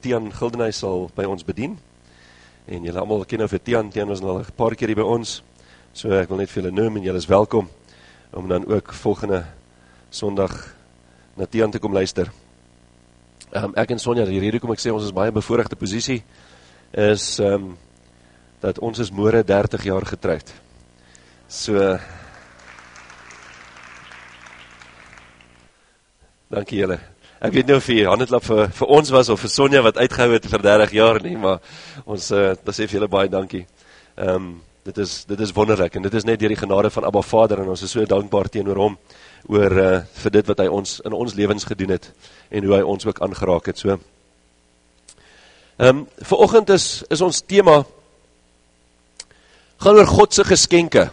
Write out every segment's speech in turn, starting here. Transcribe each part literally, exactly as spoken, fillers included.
Tian Gildenhuys sal by ons bedien. En julle almal ken nou vir Tian, Tian was al 'n paar keer hier by ons. So ek wil net vir julle noem en julle is welkom om dan ook volgende Sondag na Tian te kom luister. Um, ek en Sonja, die rede kom ek sê, ons is baie bevoorregte posisie, is um, dat ons is môre dertig jaar getroud. So, dankie julle. Ek weet nie of die handeklap vir, vir ons was, of vir Sonja wat uitgehou het vir dertig jaar nie, maar ons, uh, dat sê vir julle baie dankie. Um, dit, is, dit is wonderlik, en dit is net deur die genade van Abba Vader, en ons is so dankbaar teenoor hom, oor uh, vir dit wat hy ons in ons lewens gedoen het, en hoe hy ons ook aangeraak het. So, um, vanoggend is, is ons tema, gaan oor Godse geskenke.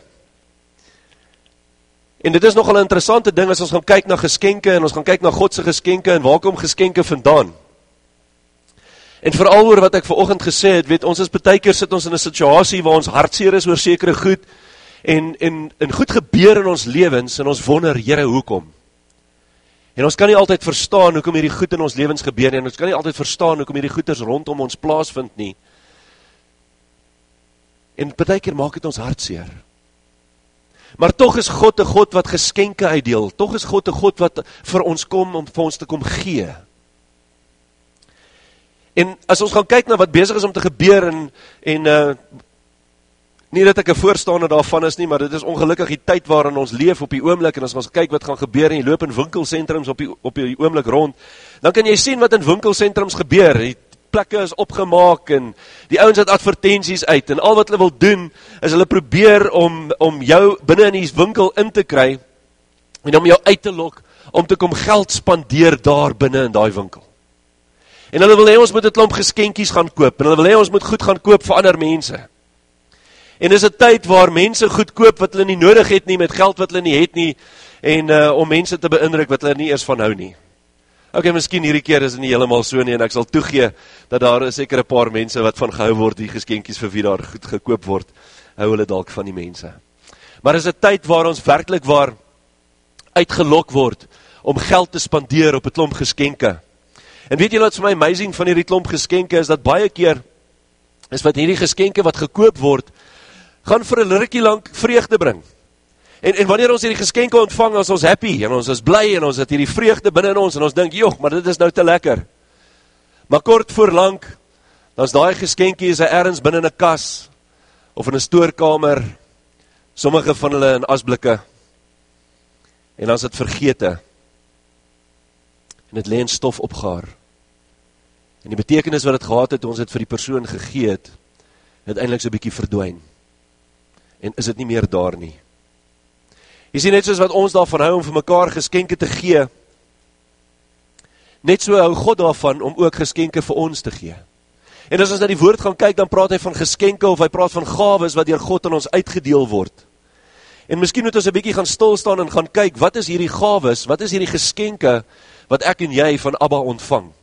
En dit is nogal 'n interessante ding, as ons gaan kyk na geskenke, en ons gaan kyk na Godse geskenke, en waar kom geskenke vandaan? En veral oor wat ek vanoggend gesê het, weet, ons is baie keer sit ons in 'n situasie, waar ons hartseer is oor sekere goed, en, en, en goed gebeur in ons lewens, en ons wonder, Here, hoekom? En ons kan nie altyd verstaan, hoekom hierdie goed in ons lewens gebeur, en ons kan nie altyd verstaan, hoekom hierdie goeders rondom ons plaasvind nie. En baie keer maak het ons hartseer. Maar tog is God 'n God wat geskenke uitdeel, tog is God 'n God wat vir ons kom, om vir ons te kom gee. En as ons gaan kyk na wat besig is om te gebeur, en, en uh, nie dat ek 'n voorstander daarvan is nie, maar dit is ongelukkig die tyd waarin ons leef op die oomblik, en as ons kyk wat gaan gebeur, en jy loop in winkelsentrums op die, op die oomblik rond, dan kan jy sien wat in winkelsentrums gebeur. Die plekke is opgemaak, en die ouens het advertensies uit, en al wat hulle wil doen, is hulle probeer om, om jou binne in die winkel in te kry, en om jou uit te lok, om te kom geld spandeer daar binne in die winkel. En hulle wil hê ons moet 'n klomp geskenkies gaan koop, en hulle wil hê ons moet goed gaan koop vir ander mense. En dis 'n tyd waar mense goed koop wat hulle nie nodig het nie, met geld wat hulle nie het nie, en uh, om mense te beïndruk wat hulle nie eers van hou nie. Ok, miskien hierdie keer is dit nie heeltemal so nie, en ek sal toegee, dat daar is seker 'n paar mense wat van gehou word, die geskenkies vir wie daar goed gekoop word, hou hulle dalk van die mense. Maar is 'n tyd waar ons werklik waar uitgelok word, om geld te spandeer op 'n klomp geskenke. En weet julle wat vir my amazing van hierdie klomp geskenke is, dat baie keer, is wat hierdie geskenke wat gekoop word, gaan vir 'n rukkie lank vreugde bring. En, en wanneer ons hierdie geskenke ontvang, is ons happy, en ons is bly, en ons het hierdie vreugde binne in ons, en ons dink, joh, maar dit is nou te lekker. Maar kort voor lank, dan is daai geskenkie is ergens binne in 'n kas, of in 'n stoorkamer, sommige van hulle in asblikke, en dan is dit vergete, en dit lê in stof opgaar. En die betekenis wat het gehad het, ons het vir die persoon gegee het, het eintlik so 'n bietjie verdwyn. En is dit nie meer daar nie. Jy sien, net soos wat ons daarvan hou om vir mekaar geskenke te gee, net so hou God daarvan om ook geskenke vir ons te gee. En as ons na die woord gaan kyk, dan praat hy van geskenke, of hy praat van gawes wat deur God aan ons uitgedeel word. En miskien moet ons 'n bietjie gaan stil staan en gaan kyk, wat is hierdie gawes, wat is hierdie geskenke, wat ek en jy van Abba ontvang.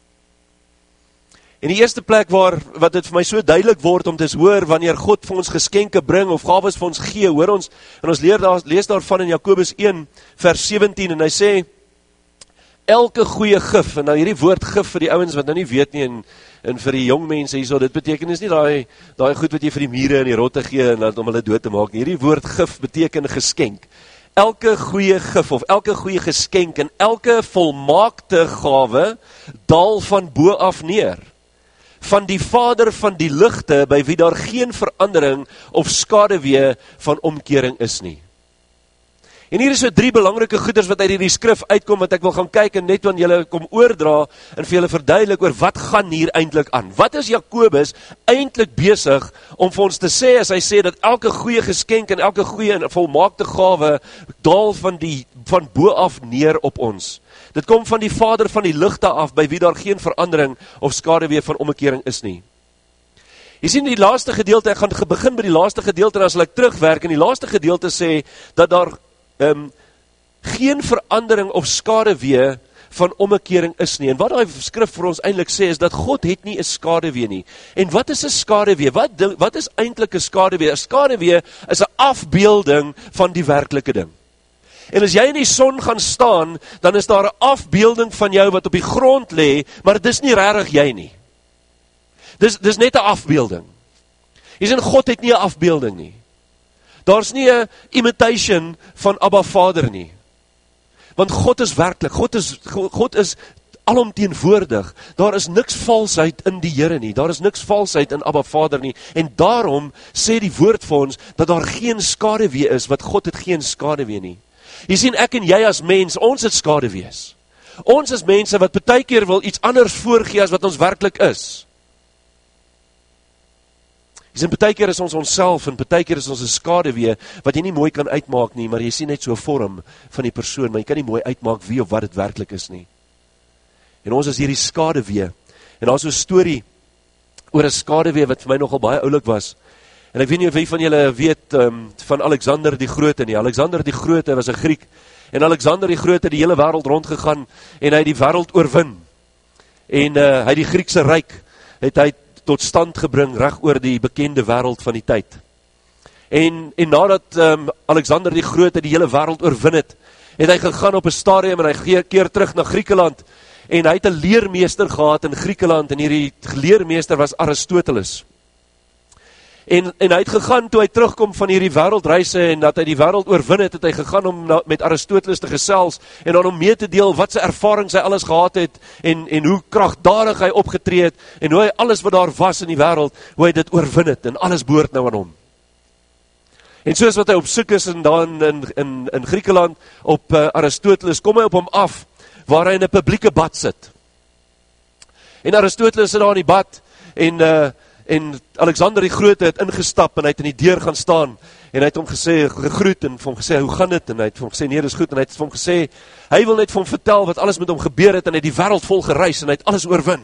En die eerste plek waar, wat dit vir my so duidelik word, om te hoor, wanneer God vir ons geskenke bring, of gawes vir ons gee, hoor ons, en ons leer daar, lees daarvan in Jakobus een, vers sewentien, en hy sê, elke goeie gif, en nou hierdie woord gif vir die ouens wat nou nie weet nie, en, en vir die jong mense hierso, dit beteken is nie daai, daai goed wat jy vir die mure en die rotte gee, en om hulle dood te maak nie. Hierdie woord gif beteken geskenk. Elke goeie gif, of elke goeie geskenk, en elke volmaakte gawe, daal van bo af neer, van die Vader van die ligte, by wie daar geen verandering of skadewee van omkering is nie. En hier is so drie belangrike goeders wat uit hierdie skrif uitkom, wat ek wil gaan kyk en net wanneer julle kom oordra, en vir julle verduidelik oor wat gaan hier eintlik aan. Wat is Jakobus eintlik besig om vir ons te sê, as hy sê dat elke goeie geskenk en elke goeie en volmaakte gawe daal van, die, van bo af neer op ons. Dit kom van die Vader van die ligte af, by wie daar geen verandering of skadewee van omkering is nie. Jy sien die laaste gedeelte, ek gaan begin by die laaste gedeelte, en as ek terugwerk, en die laaste gedeelte sê, dat daar um, geen verandering of skadewee van omkering is nie. En wat die skrif vir ons eintlik sê, is dat God het nie 'n skadewee nie. En wat is 'n skadewee? Wat, wat is eintlik 'n skadewee? 'n Skadewee is 'n afbeelding van die werklike ding. En as jy in die son gaan staan, dan is daar 'n afbeelding van jou wat op die grond lê, maar dis nie regtig jy nie. Dis, dis net 'n afbeelding. Jy sien, God het nie 'n afbeelding nie. Daar's nie 'n imitation van Abba Vader nie. Want God is werklik, God is, God is alomteenwoordig. Daar is niks valsheid in die Here nie. Daar is niks valsheid in Abba Vader nie. En daarom sê die woord vir ons, dat daar geen skaduwee is, wat God het geen skaduwee nie. Jy sien, ek en jy as mens, ons het skaduwees. Ons is mense wat baie keer wil iets anders voorgee as wat ons werklik is. Jy sien, baie keer is ons onsself en baie keer is ons 'n skaduwee wat jy nie mooi kan uitmaak nie, maar jy sien net so 'n vorm van die persoon, maar jy kan nie mooi uitmaak wie of wat dit werklik is nie. En ons is hierdie skaduwee. En daar is so 'n storie oor 'n skaduwee wat vir my nogal baie oulik was. En ek weet nie of wie van julle weet um, van Alexander die Grote nie. Alexander die Grote was 'n Griek. En Alexander die Grote het die hele wêreld rondgegaan en hy het die wêreld oorwin. En uh, hy die Griekse ryk het hy tot stand gebring reg oor die bekende wêreld van die tyd. En, en nadat um, Alexander die Grote die hele wêreld oorwin het, het hy gegaan op 'n stadium en hy keer terug na Griekeland. En hy het 'n leermeester gehad in Griekeland en hierdie leermeester was Aristoteles. En, en hy het gegaan, toe hy terugkom van hierdie wêreldreise en dat hy die wêreld oorwin het, het hy gegaan om na, met Aristoteles te gesels en dan om mee te deel wat sy ervarings hy alles gehad het en, en hoe kragtadig hy opgetree het en hoe hy alles wat daar was in die wêreld, hoe hy dit oorwin het en alles behoort nou aan hom. En soos wat hy op soek is en dan in, in, in Griekeland op uh, Aristoteles, kom hy op hom af waar hy in 'n publieke bad sit. En Aristoteles sit daar in die bad en uh, En Alexander die Grote het ingestap en hy het in die deur gaan staan en hy het hom gesê, gegroet en vir hom gesê, hoe gaan dit? En hy het vir hom gesê, nee, dis goed. En hy het vir hom gesê, hy wil net vir hom vertel wat alles met hom gebeur het en hy het die wêreld vol gereis en hy het alles oorwin.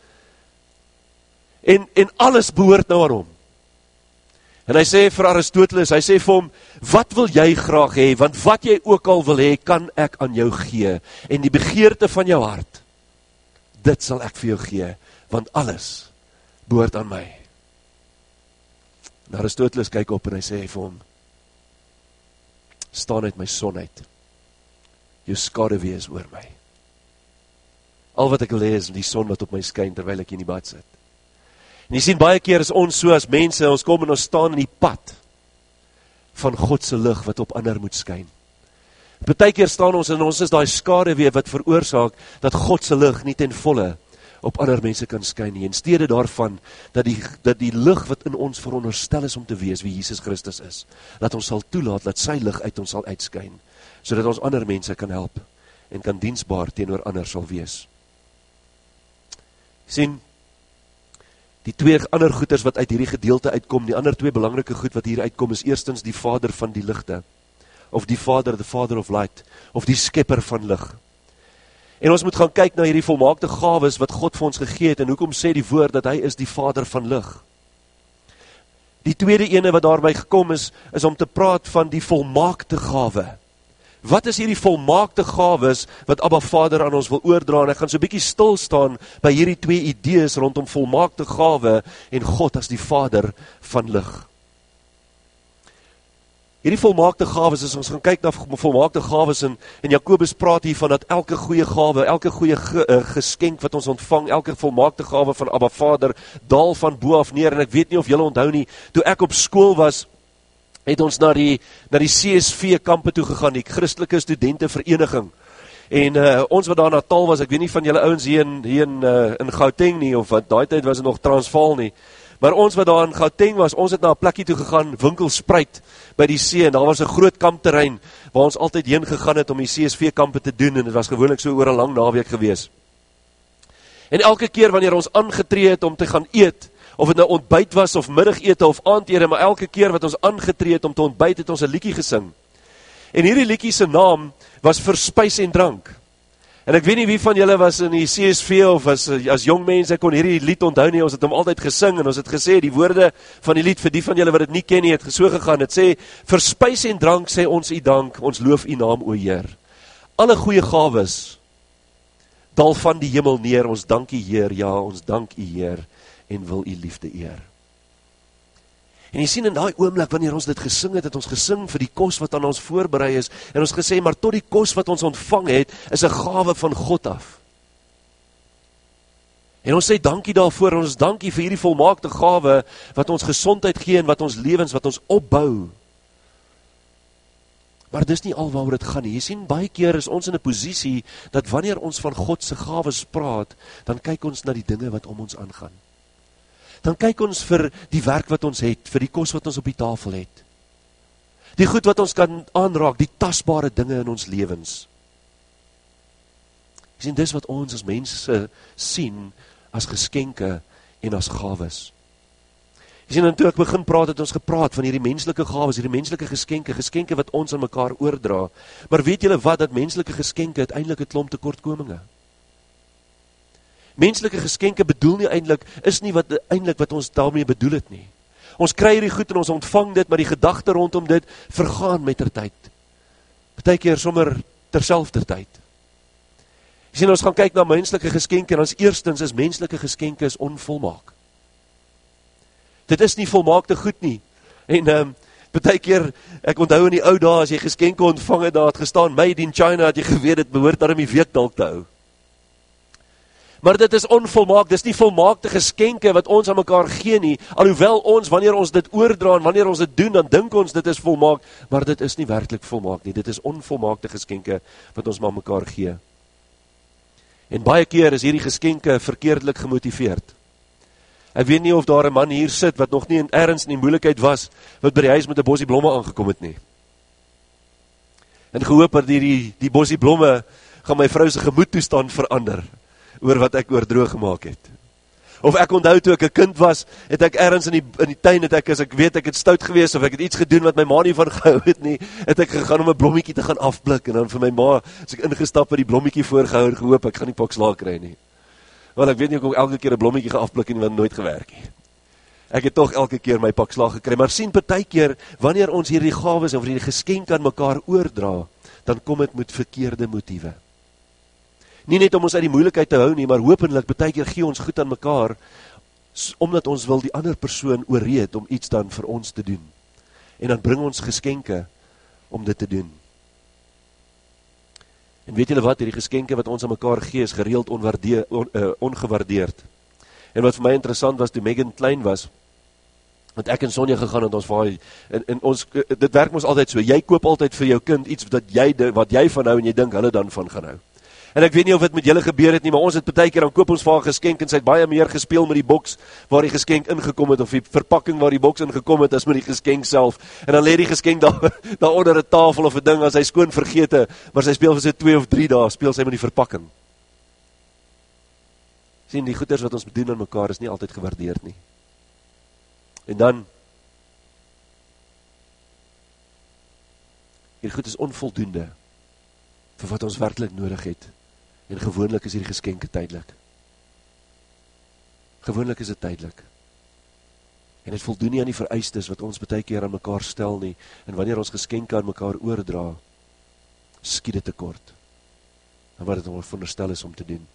En, en alles behoort nou aan hom. En hy sê vir Aristoteles, hy sê vir hom, wat wil jy graag hê? Want wat jy ook al wil hê, kan ek aan jou gee. En die begeerte van jou hart, dit sal ek vir jou gee, want alles behoort aan my. En Aristoteles kyk op en hy sê vir hom, staan uit my son uit, jou skaduwee is oor my. Al wat ek wil hê is die son wat op my skyn terwyl ek in die bad sit. En jy sien, baie keer is ons so as mense, ons kom en ons staan in die pad van God se lig wat op ander moet skyn. Baie keer staan ons en ons is daai skaduwee wat veroorsaak dat God se lig nie ten volle op ander mense kan skyn nie, in steede daarvan, dat die, dat die lig wat in ons veronderstel is om te wees, wie Jesus Christus is, dat ons sal toelaat, dat sy lig uit ons sal uitskyn, sodat ons ander mense kan help, en kan diensbaar teenoor ander sal wees. Sien, die twee ander goeders wat uit hierdie gedeelte uitkom, die ander twee belangrike goed wat hier uitkom, is eerstens die Vader van die ligte, of die Vader, the Father of Light, of die skepper van lig. En ons moet gaan kyk na hierdie volmaakte gawes wat God vir ons gegee het, en hoekom sê die woord dat hy is die Vader van lig. Die tweede ene wat daarby gekom is, is om te praat van die volmaakte gawe. Wat is hierdie volmaakte gawes wat Abba Vader aan ons wil oordra? En ek gaan so 'n bietjie stil staan by hierdie twee idees rondom volmaakte gawe en God as die Vader van lig. Hierdie volmaakte gawes, as ons gaan kyk na volmaakte gawes, en, en Jakobus praat hiervan dat elke goeie gawe, elke goeie ge, uh, geskenk wat ons ontvang, elke volmaakte gawe van Abba Vader, daal van bo af neer, en ek weet nie of julle onthou nie, toe ek op skool was, het ons na die, na die C S V kampe toe gegaan, die Christelike Studentenvereniging, en uh, ons wat daar na Natal was, ek weet nie van julle ouens hier in, hier in, uh, in Gauteng nie, of wat daai tyd was het nog Transvaal nie, maar ons wat daar in Gauteng was, ons het na 'n plekkie toe gegaan, Winkelspruit, by die see, en daar was 'n groot kampterrein, waar ons altyd heen gegaan het om die C S V kampe te doen, en dit was gewoonlik so oor 'n lang naweek gewees. En elke keer wanneer ons aangetree het om te gaan eet, of het nou ontbyt was, of middagete, of aandete, maar elke keer wat ons aangetree het om te ontbyt, het ons 'n liedjie gesing. En hierdie liedjie se naam was vir spys en drank. En ek weet nie wie van julle was in die C S V of as, as jong mense kon hierdie lied onthou nie, ons het hom altyd gesing en ons het gesê, die woorde van die lied, vir die van julle wat dit nie ken nie, het so gegaan, het sê, vir spys en drank sê ons u dank, ons loof u naam o Heer. Alle goeie gawes, dal van die hemel neer, ons dank u Heer, ja, ons dank u Heer, en wil u liefde eer. En jy sien in daai oomblik, wanneer ons dit gesing het, het ons gesing vir die kos wat aan ons voorberei is, en ons gesê, maar tot die kos wat ons ontvang het, is 'n gawe van God af. En ons sê dankie daarvoor, en ons dankie vir hierdie volmaakte gawe, wat ons gesondheid gee, en wat ons lewens, wat ons opbou. Maar dis nie al waaroor dit gaan nie. Jy sien, baie keer is ons in 'n posisie, dat wanneer ons van God se gawes praat, dan kyk ons na die dinge wat om ons aangaan. Dan kyk ons vir die werk wat ons het, vir die kos wat ons op die tafel het. Die goed wat ons kan aanraak, die tasbare dinge in ons lewens. Jy sien, dis wat ons as mense sien, as geskenke en as gawes. Jy sien, en toe ek begin praat, het ons gepraat van hierdie menslike gawes, hierdie menslike geskenke, geskenke wat ons aan mekaar oordra. Maar weet julle wat, dat menslike geskenke uiteindelik 'n klomp tekortkominge. Menslike geskenke bedoel nie eintlik, is nie wat eintlik wat ons daarmee bedoel het nie. Ons kry hierdie goed en ons ontvang dit, maar die gedagte rondom dit vergaan met ter tyd. Partykeer sommer terselfdertyd. Jy sien, ons gaan kyk na menslike geskenke, en ons eerstens is menslike geskenke is onvolmaak. Dit is nie volmaakte goed nie. En um, partykeer, ek onthou in die ou dae, as jy geskenke ontvang het, daar het gestaan, made in China, het jy geweet, dit behoort daarom die week dalk te hou. Maar dit is onvolmaak, dis nie volmaakte geskenke wat ons aan mekaar gee nie, alhoewel ons, wanneer ons dit oordra en wanneer ons dit doen, dan dink ons dit is volmaak, maar dit is nie werklik volmaak nie, dit is onvolmaakte geskenke wat ons aan mekaar gee. En baie keer is hierdie geskenke verkeerdelik gemotiveerd. Ek weet nie of daar 'n man hier sit, wat nog nie in ergens in die moeilikheid was, wat by die huis met 'n bosie blomme aangekom het nie. En gehoop dat die, die bosie blomme, gaan my vrou se gemoedtoestand verander, oor wat ek oordroog gemaak het. Of ek onthou toe ek 'n kind was, het ek ergens in die, in die tuin, het ek, as ek weet ek het stout gewees, of ek het iets gedoen wat my ma nie van gehou het nie, het ek gegaan om 'n blommetjie te gaan afblik, en dan vir my ma, as ek ingestap het die blommetjie voorgehou, gehoop, ek gaan nie pak slaag kry nie. Want ek weet nie, ek ook elke keer 'n blommetjie gaan afblik en wat nooit gewerk nie. Ek het toch elke keer my pak slaag gekry, maar sien partykeer, wanneer ons hierdie gawes of hierdie geskenke aan mekaar oordra, dan kom dit met verkeerde motiewe. Nie net om ons uit die moeilikheid te hou nie, maar hopelik partykeer gee ons goed aan mekaar, omdat ons wil die ander persoon oorreed om iets dan vir ons te doen. En dan bring ons geskenke om dit te doen. En weet julle wat, hierdie geskenke wat ons aan mekaar gee, is gereeld onwaardeer, on, uh, ongewaardeerd. En wat vir my interessant was, toe Megan klein was, want ek en Sonja gegaan het ons vaai, en, en ons, dit werk ons altyd so, jy koop altyd vir jou kind iets wat jy, wat jy van hou, en jy dink hulle dan van gaan hou. En ek weet nie of dit met julle gebeur het nie, maar ons het partykeer dan koop ons vir haar geskenk, en sy het baie meer gespeel met die boks, waar die geskenk ingekom het, of die verpakking waar die boks ingekom het, as met die geskenk self, en dan lê die geskenk daar, daar onder 'n tafel of 'n ding, as hy skoon vergete, maar sy speel vir sy twee of drie dae, speel sy met die verpakking. Sien, die goeders wat ons doen aan mekaar, is nie altyd gewaardeerd nie. En dan, hierdie goed is onvoldoende, vir wat ons werklik nodig het, en gewoonlik is hierdie geskenke tydelik. Gewoonlik is dit tydelik. En het voldoen nie aan die vereistes wat ons baie keer aan mekaar stel nie, en wanneer ons geskenke aan mekaar oordra, skiet dit tekort, en wat het ons veronderstel is om te doen.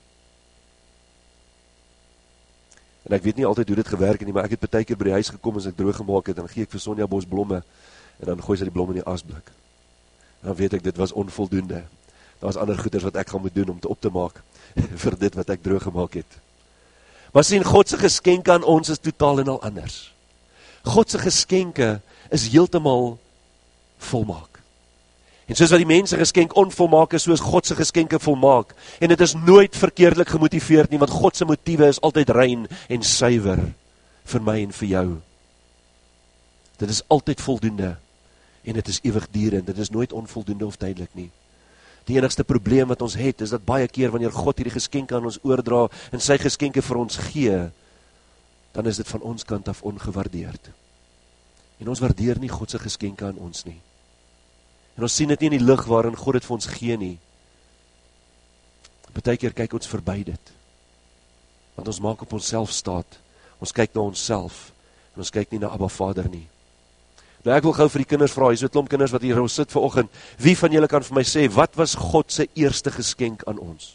En ek weet nie altyd hoe dit gewerk het nie, maar ek het baie keer by die huis gekom as ek droog gemaak het, en dan gee ek vir Sonja bos blomme, en dan gooi sy die blomme in die asblik. En dan weet ek, dit was onvoldoende. Daar was ander goeders wat ek gaan moet doen om te op te maak vir dit wat ek droog gemaak het. Maar sien, Godse geskenke aan ons is totaal en al anders. Godse geskenke is heeltemal volmaak. En soos wat die mense geskenk onvolmaak is, soos Godse geskenke volmaak. En dit is nooit verkeerdelik gemotiveerd nie, want Godse motiewe is altyd rein en suiwer vir my en vir jou. Dit is altyd voldoende en dit is ewigdurend, dit is nooit onvoldoende of tydelik nie. Die enigste probleem wat ons het, is dat baie keer wanneer God hierdie geskenke aan ons oordra en sy geskenke vir ons gee, dan is dit van ons kant af ongewaardeerd. En ons waardeer nie Godse geskenke aan ons nie. En ons sien dit nie in die lig waarin God het vir ons gee nie. Partykeer kyk ons verby dit. Want ons maak op onsself staat. Ons kyk na onsself en ons kyk nie na Abba Vader nie. Nou ek wil gou vir die kinders vra, hier is 'n klomp kinders wat hier sit vanoggend. Wie van julle kan vir my sê, wat was God se eerste geskenk aan ons?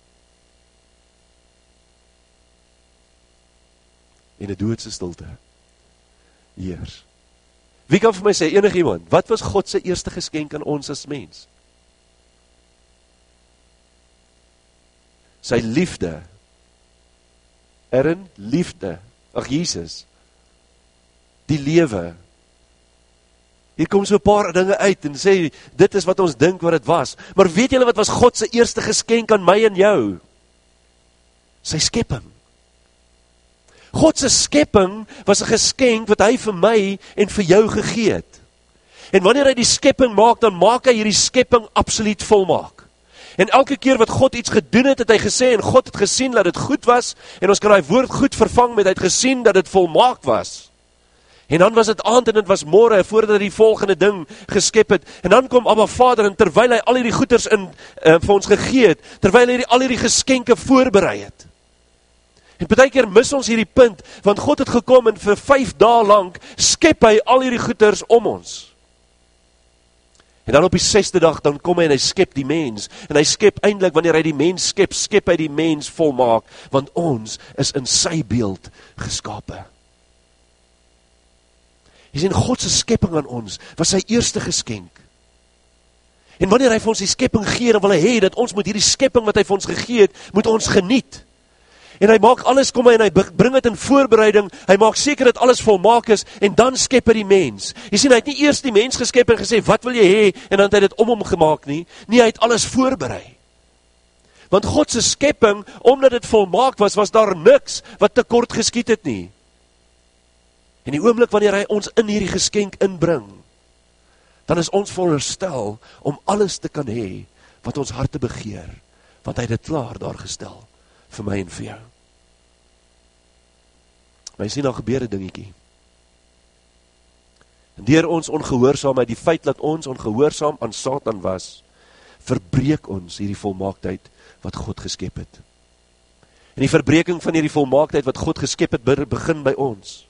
En 'n doodse stilte. heers. Wie kan vir my sê, enig iemand, wat was God se eerste geskenk aan ons as mens? Sy liefde. Erin, liefde. Ag Jesus. Die lewe. Hier kom so 'n paar dinge uit en sê, dit is wat ons dink wat dit was. Maar weet julle wat was God se eerste geskenk aan my en jou? Sy skepping. God se skepping was 'n geskenk wat hy vir my en vir jou gegee het. En wanneer hy die skepping maak, dan maak hy hierdie skepping absoluut volmaak. En elke keer wat God iets gedoen het, het hy gesê, en God het gesien dat dit goed was, en ons kan daai woord goed vervang met, hy het gesien dat dit volmaak was. En dan was dit aand en dit was môre, voordat hy die volgende ding geskep het. En dan kom Abba Vader, en terwyl hy al hierdie goeders in, uh, vir ons gegee het, terwyl hy die, al hierdie geskenke voorberei het. En baie keer mis ons hierdie punt, want God het gekom en vir vyf dae lank skep hy al hierdie goeders om ons. En dan op die sesde dag, dan kom hy en hy skep die mens. En hy skep eintlik, wanneer hy die mens skep, skep hy die mens volmaak, want ons is in sy beeld geskape. Jy sien, God se skepping aan ons was sy eerste geskenk. En wanneer hy vir ons die skepping gee, dan wil hy hê dat ons moet hierdie skepping wat hy vir ons gegee het, moet ons geniet. En hy maak alles, kom hy en hy bring dit in voorbereiding, hy maak seker dat alles volmaak is, en dan skep hy die mens. Jy sien, hy het nie eers die mens geskep en gesê, wat wil jy hê, en dan het hy dit om hom gemaak nie, nie, hy het alles voorberei. Want God se skepping, omdat dit volmaak was, was daar niks wat tekort geskied het nie. En die oomblik wanneer hy ons in hierdie geskenk inbring, dan is ons veronderstel om alles te kan hê, wat ons harte begeer, want hy het dit klaar daar gestel, vir my en vir jou. Maar jy sien, daar gebeur 'n dingetjie. En deur ons ongehoorsaamheid, die feit dat ons ongehoorsaam aan Satan was, verbreek ons hierdie volmaaktheid wat God geskep het. En die verbreeking van hierdie volmaaktheid wat God geskep het, begin by ons.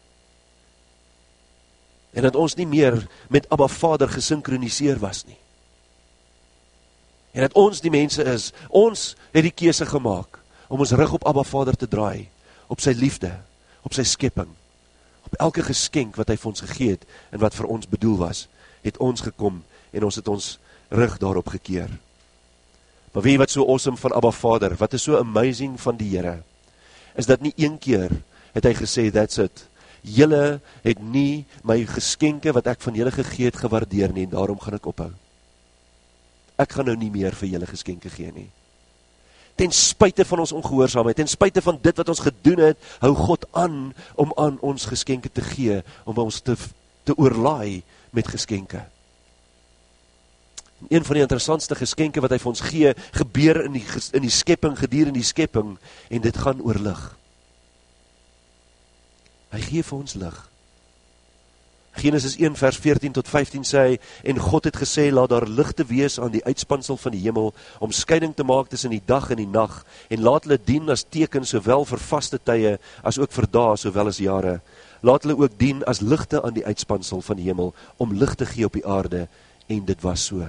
En dat ons nie meer met Abba Vader gesinkroniseer was nie. En dat ons die mense is, ons het die keuse gemaak, om ons rug op Abba Vader te draai, op sy liefde, op sy skepping, op elke geskenk wat hy vir ons gegee het, en wat vir ons bedoel was, het ons gekom, en ons het ons rug daarop gekeer. Maar weet jy wat so awesome van Abba Vader, wat is so amazing van die Here, is dat nie een keer het hy gesê, that's it, julle het nie my geskenke wat ek van julle gegee het gewaardeer nie, en daarom gaan ek ophou. Ek gaan nou nie meer vir julle geskenke gee nie. Ten spyte van ons ongehoorsaamheid, ten spyte van dit wat ons gedoen het, hou God aan om aan ons geskenke te gee, om ons te, te oorlaai met geskenke. Een van die interessantste geskenke wat hy vir ons gee, gebeur in die, in die skepping, gedier in die skepping, en dit gaan oor lig. Hy gee vir ons lig. Genesis een vers veertien tot vyftien sê hy, en God het gesê, laat daar ligte wees aan die uitspansel van die hemel, om skeiding te maak tussen die dag en die nag, en laat hulle dien as teken, sowel vir vaste tye, as ook vir dae, sowel as jare. Laat hulle ook dien as ligte aan die uitspansel van die hemel, om lig te gee op die aarde, en dit was so.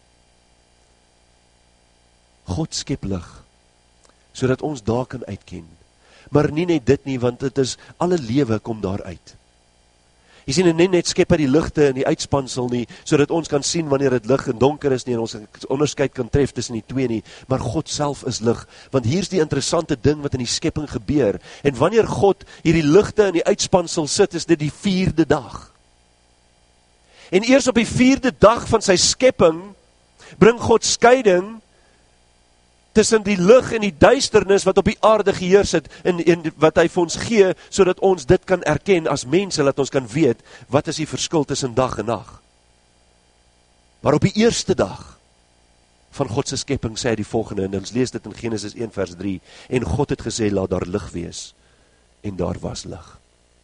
God skep lig, sodat ons daar kan uitken. Maar nie net dit nie, want dit is, alle lewe kom daar uit. Jy sien, en nie net skep hy die ligte in die uitspansel nie, sodat ons kan sien wanneer dit lig en donker is nie, en ons onderskeid kan tref tussen die twee nie, maar God self is lig, want hier is die interessante ding wat in die skepping gebeur, en wanneer God hierdie ligte in die uitspansel sit, is dit die vierde dag. En eers op die vierde dag van sy skepping, bring God skeiding, tussen die lig en die duisternis wat op die aarde geheers het, en, en wat hy vir ons gee, sodat ons dit kan erken as mense, dat ons kan weet, wat is die verskil tussen dag en nag. Maar op die eerste dag van God se skepping sê hy die volgende, en ons lees dit in Genesis een vers drie, en God het gesê, laat daar lig wees, en daar was lig.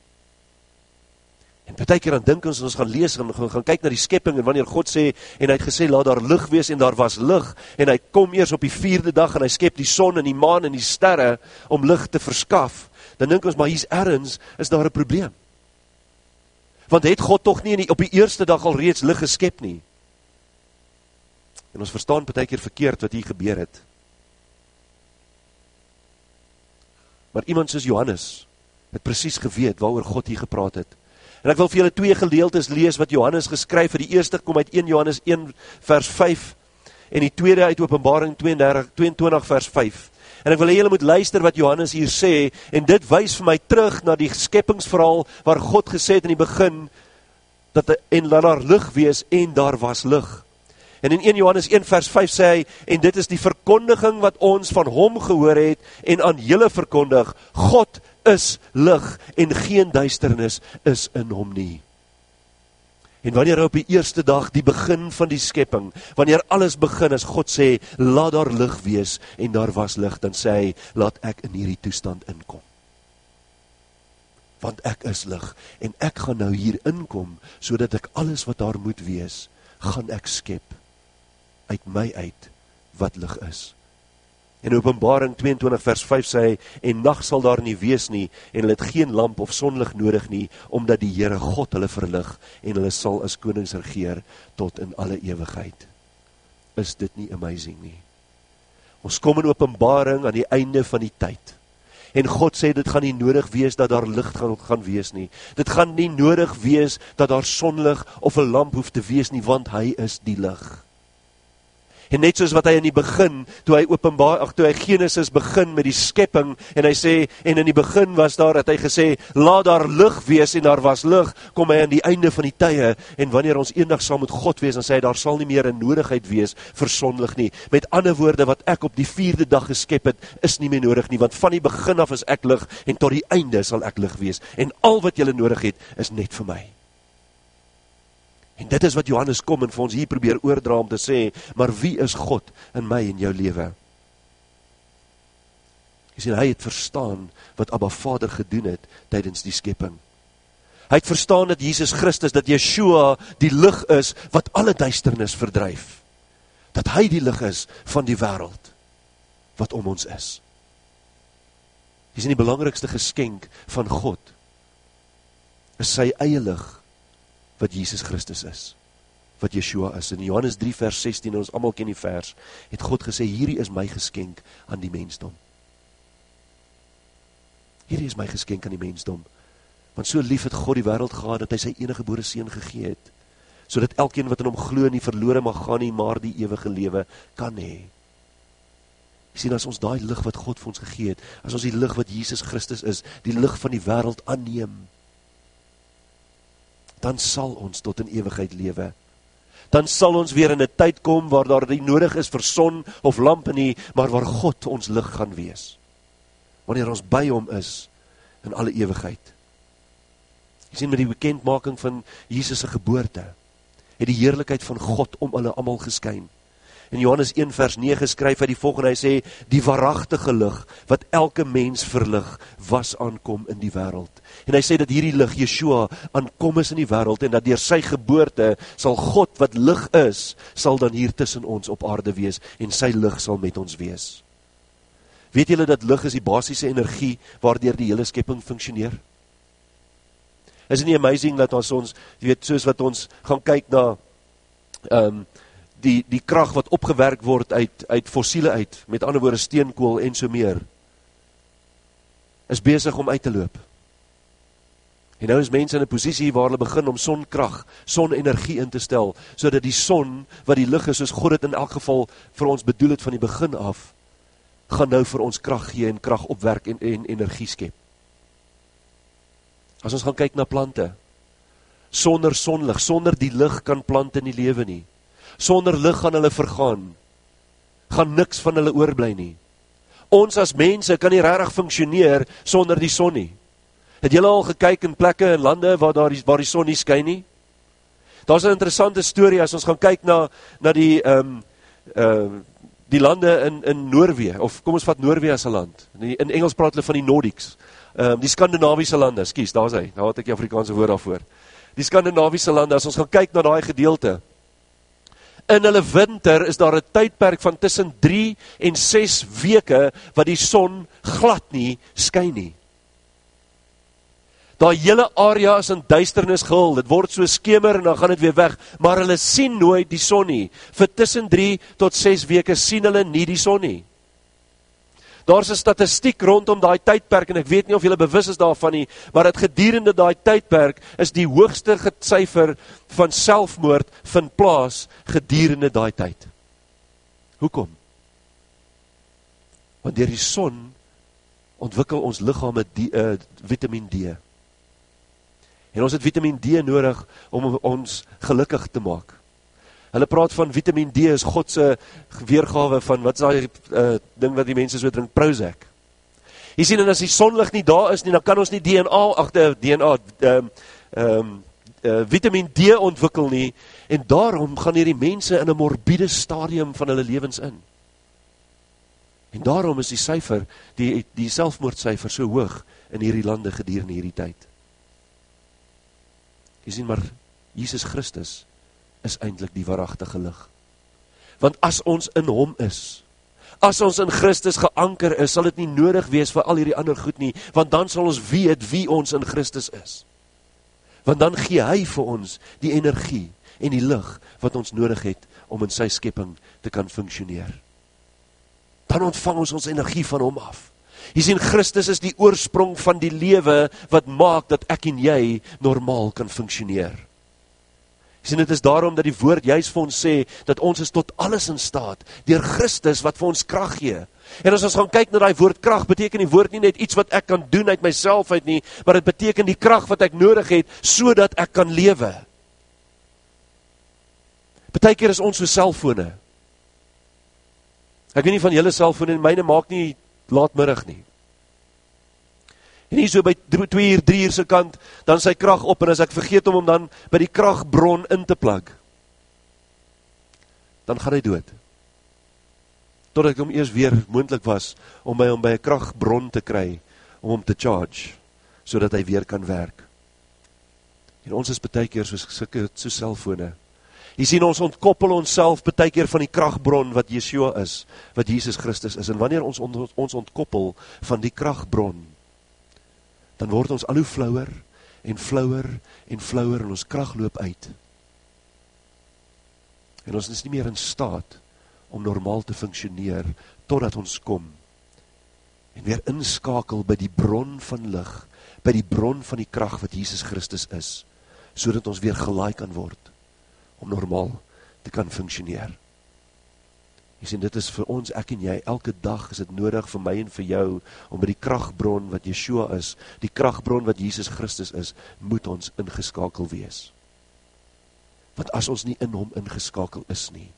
En baie keer dan dink ons, ons gaan lees, en gaan, gaan kyk na die skepping, en wanneer God sê, en hy het gesê, laat daar lig wees, en daar was lig, en hy kom eers op die vierde dag, en hy skep die son, en die maan, en die sterre, om lig te verskaf, dan dink ons, maar hier's ergens, is daar 'n probleem. Want het God toch nie in die, op die eerste dag al reeds lig geskep nie? En ons verstaan baie keer verkeerd wat hier gebeur het. Maar iemand soos Johannes, het presies geweet, waaroor God hier gepraat het. En ek wil vir julle twee gedeeltes lees wat Johannes geskryf het. Die eerste kom uit eerste Johannes een vers vyf en die tweede uit Openbaring tweeëntwintig vers vyf. En ek wil hê julle moet luister wat Johannes hier sê, en dit wys vir my terug na die skepingsverhaal waar God gesê het in die begin, dat en laat daar lig wees, en daar was lig. En in eerste Johannes een vers vyf sê hy, en dit is die verkondiging wat ons van hom gehoor het, en aan julle verkondig, God is lig, en geen duisternis is in hom nie. En wanneer op die eerste dag, die begin van die skepping, wanneer alles begin, as God sê, laat daar lig wees, en daar was lig, dan sê hy, laat ek in hierdie toestand inkom. Want ek is lig, en ek gaan nou hier inkom, sodat ek alles wat daar moet wees, gaan ek skep, uit my uit, wat lig is. En Openbaring tweeëntwintig vers vyf sê hy, en nag sal daar nie wees nie, en hulle het geen lamp of sonlig nodig nie, omdat die Here God hulle verlig, en hulle sal as konings regeer, tot in alle ewigheid. Is dit nie amazing nie? Ons kom in Openbaring aan die einde van die tyd, en God sê, dit gaan nie nodig wees, dat daar lig gaan, gaan wees nie. Dit gaan nie nodig wees, dat daar sonlig of 'n lamp hoef te wees nie, want hy is die lig. En net soos wat hy in die begin, toe hy openbaar, ag, toe hy Genesis begin met die skepping, en hy sê, en in die begin was daar, het hy gesê, laat daar lig wees, en daar was lig, kom hy aan die einde van die tye, en wanneer ons eendag saam met God wees, dan sê hy, daar sal nie meer 'n nodigheid wees vir sonlig nie. Met ander woorde, wat ek op die vierde dag geskep het, is nie meer nodig nie, want van die begin af is ek lig, en tot die einde sal ek lig wees, en al wat julle nodig het, is net vir my. En dit is wat Johannes kom en vir ons hier probeer oordra om te sê, maar wie is God in my en jou lewe? Jy sien, hy het verstaan wat Abba Vader gedoen het tydens die skepping. Hy het verstaan dat Jesus Christus, dat Yeshua die lig is wat alle duisternis verdryf. Dat hy die lig is van die wêreld wat om ons is. Jy sien, die belangrikste geskenk van God is sy eie lig, wat Jesus Christus is, wat Yeshua is. In Johannes drie vers sestien, en ons almal ken die vers, het God gesê, hierdie is my geskenk aan die mensdom. Hierdie is my geskenk aan die mensdom. Want so lief het God die wêreld gehad, dat hy sy enige gebore seun gegee het, sodat elkeen wat in hom glo nie verlore mag gaan nie, maar die ewige lewe kan hê. Jy sien, as ons daai lig wat God vir ons gegee het, as ons die lig wat Jesus Christus is, die lig van die wêreld aanneem, dan sal ons tot in ewigheid lewe. Dan sal ons weer in 'n tyd kom waar daar nie nodig is vir son of lampe nie, maar waar God ons lig gaan wees. Wanneer ons by hom is in alle ewigheid. Jy sien, met die bekendmaking van Jesus se geboorte, het die heerlikheid van God om hulle almal geskyn. In Johannes een vers nege skryf hy die volgende, hy sê, die waaragtige lig, wat elke mens verlig, was aankom in die wêreld. En hy sê dat hierdie lig, Yeshua, aankom is in die wêreld, en dat deur sy geboorte, sal God wat lig is, sal dan hier tussen ons op aarde wees, en sy lig sal met ons wees. Weet julle dat lig is die basiese energie, waardeur die hele skepping funksioneer? Is het nie amazing dat as ons, jy weet, soos wat ons gaan kyk na, um, die, die krag wat opgewerk word uit, uit fossiele uit, met ander woorde steenkool en so meer, is besig om uit te loop. En nou is mense in 'n posisie waar hulle begin om sonkrag, sonenergie in te stel, sodat die son, wat die lig is, soos God het in elk geval vir ons bedoel het van die begin af, gaan nou vir ons krag gee en krag opwerk en, en energie skep. As ons gaan kyk na plante, sonder sonlig, sonder die lig kan plante nie lewe nie. Sonder lig gaan hulle vergaan, gaan niks van hulle oorbly nie. Ons as mense kan nie regtig funksioneer sonder die son nie. Het julle al gekyk in plekke en lande waar, daar die, waar die son nie skyn nie? Daar is 'n interessante storie as ons gaan kyk na, na die, um, uh, die lande in, in Noorwe, of kom ons vat Noorwe as 'n land. In, in Engels praat hulle van die Nordics. Um, die Skandinawiese lande, skus, daar is hy, daar het ek die Afrikaanse woord daarvoor. Die Skandinawiese lande, as ons gaan kyk na daai gedeelte, in hulle winter is daar 'n tydperk van tussen drie en ses weke wat die son glad nie skyn nie. Daai hele area is in duisternis gehul, dit word so skemer en dan gaan dit weer weg, maar hulle sien nooit die son nie. Vir tussen drie tot ses weke sien hulle nie die son nie. Daar's 'n statistiek rondom daai tydperk, en ek weet nie of julle bewus is daarvan nie, maar dat gedurende daai tydperk is die hoogste syfer van selfmoord vind plaas gedurende daai tyd. Hoekom? Want deur die son ontwikkel ons liggame die, uh, vitamine D. En ons het vitamine D nodig om ons gelukkig te maak. Hulle praat van vitamine D is God se weergawe van, wat is daai uh, ding wat die mense so drink, Prozac. Jy sien, en as die sonlig nie daar is nie, dan kan ons nie D N A, agter D N A, um, um, uh, vitamine D ontwikkel nie, en daarom gaan hierdie mense in 'n morbiede stadium van hulle lewens in. En daarom is die syfer, die, die selfmoordsyfer so hoog in hierdie lande gedurende hierdie tyd. Jy sien, maar Jesus Christus is eintlik die waaragtige lig. Want as ons in hom is, as ons in Christus geanker is, sal dit nie nodig wees vir al hierdie ander goed nie, want dan sal ons weet wie ons in Christus is. Want dan gee hy vir ons die energie en die lig wat ons nodig het om in sy skepping te kan funksioneer. Dan ontvang ons ons energie van hom af. Jy sien, Christus is die oorsprong van die lewe wat maak dat ek en jy normaal kan funksioneer. Jy sien, dit is daarom dat die woord juist vir ons sê, dat ons is tot alles in staat, deur Christus wat vir ons krag gee. En as ons gaan kyk na die woord krag, beteken die woord nie net iets wat ek kan doen uit myself uit nie, maar dit beteken die krag wat ek nodig het, sodat ek kan lewe. Partykeer is ons so selfone. Ek weet nie van julle selfone, en myne maak nie laatmiddag nie. En hier so by twee uur, drie uur se kant, dan sy krag op, en as ek vergeet om hom dan by die kragbron in te plug, dan gaan hy dood. Totdat ek hom eers weer moontlik was, om my om by 'n kragbron te kry, om hom te charge, sodat hy weer kan werk. En ons is partykeer soos sulke so selfone. Jy sien, ons ontkoppel onsself partykeer van die kragbron wat Yeshua is, wat Jesus Christus is. En wanneer ons ons ontkoppel van die kragbron, dan word ons al hoe flouer en flouer en flouer en ons krag loop uit. En ons is nie meer in staat om normaal te funksioneer totdat ons kom en weer inskakel by die bron van lig, by die bron van die krag wat Jesus Christus is, sodat ons weer gelaai kan word om normaal te kan funksioneer. Jy sien, dit is vir ons, ek en jy, elke dag is dit nodig vir my en vir jou, om by die kragbron wat Yeshua is, die kragbron wat Jesus Christus is, moet ons ingeskakel wees. Want as ons nie in hom ingeskakel is nie,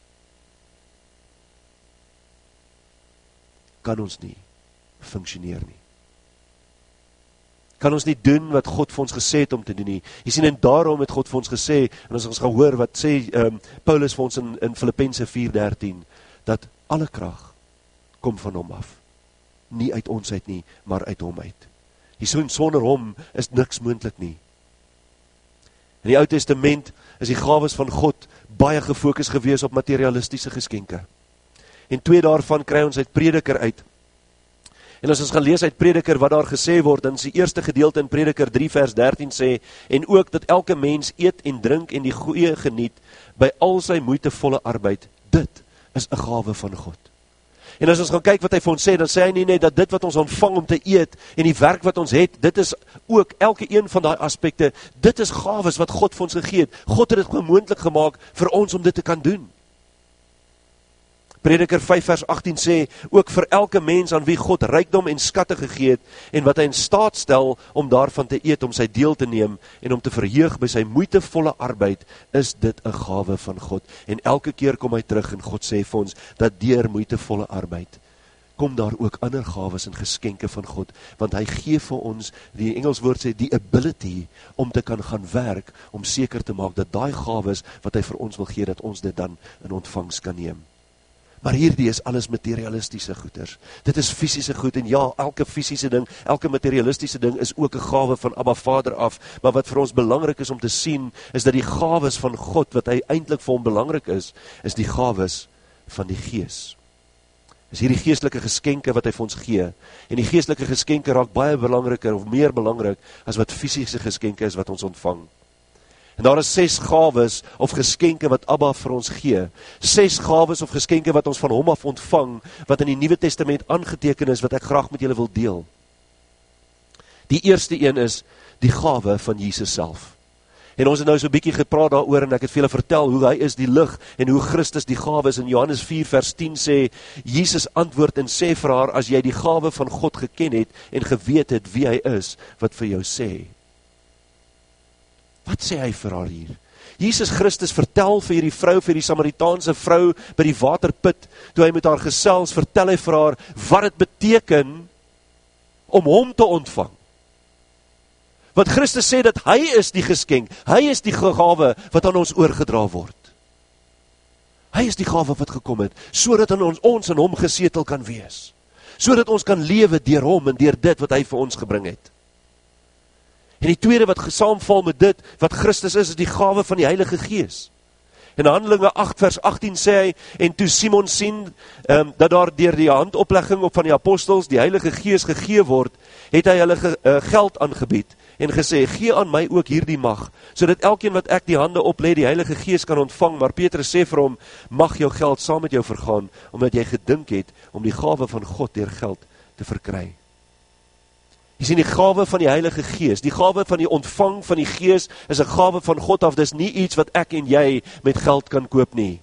kan ons nie funksioneer nie. Kan ons nie doen wat God vir ons gesê het om te doen nie. Jy sien, en daarom het God vir ons gesê, en as ons gaan hoor wat sê um, Paulus vir ons in, in Filippense vier dertien, dat alle krag kom van hom af. Nie uit ons uit nie, maar uit hom uit. Jy sien, sonder hom is niks moontlik nie. In die Ou Testament is die gawes van God baie gefokus gewees op materialistiese geskenke. En twee daarvan kry ons uit Prediker uit. En as ons gaan lees uit Prediker wat daar gesê word, dan is die eerste gedeelte in Prediker drie vers dertien sê, en ook dat elke mens eet en drink en die goeie geniet, by al sy moeitevolle arbeid, dit is 'n gawe van God. En as ons gaan kyk wat hy vir ons sê, dan sê hy nie net dat dit wat ons ontvang om te eet, en die werk wat ons het, dit is ook elke een van daai aspekte, dit is gawes wat God vir ons gegee het. God het dit gewoon moontlik gemaak vir ons om dit te kan doen. Prediker vyf vers agttien sê, ook vir elke mens aan wie God rykdom en skatte gegee het, en wat hy in staat stel om daarvan te eet, om sy deel te neem, en om te verheug by sy moeitevolle arbeid, is dit 'n gawe van God. En elke keer kom hy terug, en God sê vir ons, dat deur moeitevolle arbeid, kom daar ook ander gawes en geskenke van God, want hy gee vir ons, die Engels woord sê, die ability, om te kan gaan werk, om seker te maak, dat daai gawes, wat hy vir ons wil gee, dat ons dit dan in ontvangs kan neem. Maar hierdie is alles materialistiese goeders. Dit is fisiese goed, en ja, elke fisiese ding, elke materialistiese ding is ook 'n gawe van Abba Vader af, maar wat vir ons belangrik is om te sien, is dat die gawes van God, wat hy eintlik vir hom belangrik is, is die gawes van die Gees. Is hierdie geestelike geskenke wat hy vir ons gee, en die geestelike geskenke raak baie belangriker, of meer belangrik, as wat fisiese geskenke is wat ons ontvang. En daar is ses gawes of geskenke wat Abba vir ons gee. Ses gawes of geskenke wat ons van hom af ontvang, wat in die Nuwe Testament aangeteken is, wat ek graag met julle wil deel. Die eerste een is die gawe van Jesus self. En ons het nou so 'n bietjie gepraat daaroor en ek het vir julle vertel hoe hy is die lig en hoe Christus die gawe is. In Johannes vier vers tien sê, Jesus antwoord en sê vir haar, as jy die gawe van God geken het en geweet het wie hy is, wat vir jou sê. Wat sê hy vir haar hier? Jesus Christus vertel vir hierdie vrou, vir die Samaritaanse vrou by die waterput, toe hy met haar gesels, vertel hy vir haar wat het beteken om hom te ontvang. Want Christus sê dat hy is die geskenk, hy is die gawe wat aan ons oorgedra word. Hy is die gawe wat gekom het, sodat ons, ons in hom gesetel kan wees. Sodat ons kan lewe deur hom en deur dit wat hy vir ons gebring het. En die tweede wat saamval met dit, wat Christus is, is die gawe van die Heilige Gees. In Handelinge agt vers agttien sê hy, en toe Simon sien, um, dat daar deur die handoplegging op van die apostels, die Heilige Gees gegee word, het hy hulle ge, uh, geld aangebied, en gesê, gee aan my ook hierdie mag, sodat elkeen wat ek die hande oplê, die Heilige Gees kan ontvang, maar Petrus sê vir hom, mag jou geld saam met jou vergaan, omdat jy gedink het, om die gawe van God deur geld te verkry. Jy sien die gawe van die Heilige Gees, die gawe van die ontvang van die Gees, is 'n gawe van God af, dis nie iets wat ek en jy met geld kan koop nie.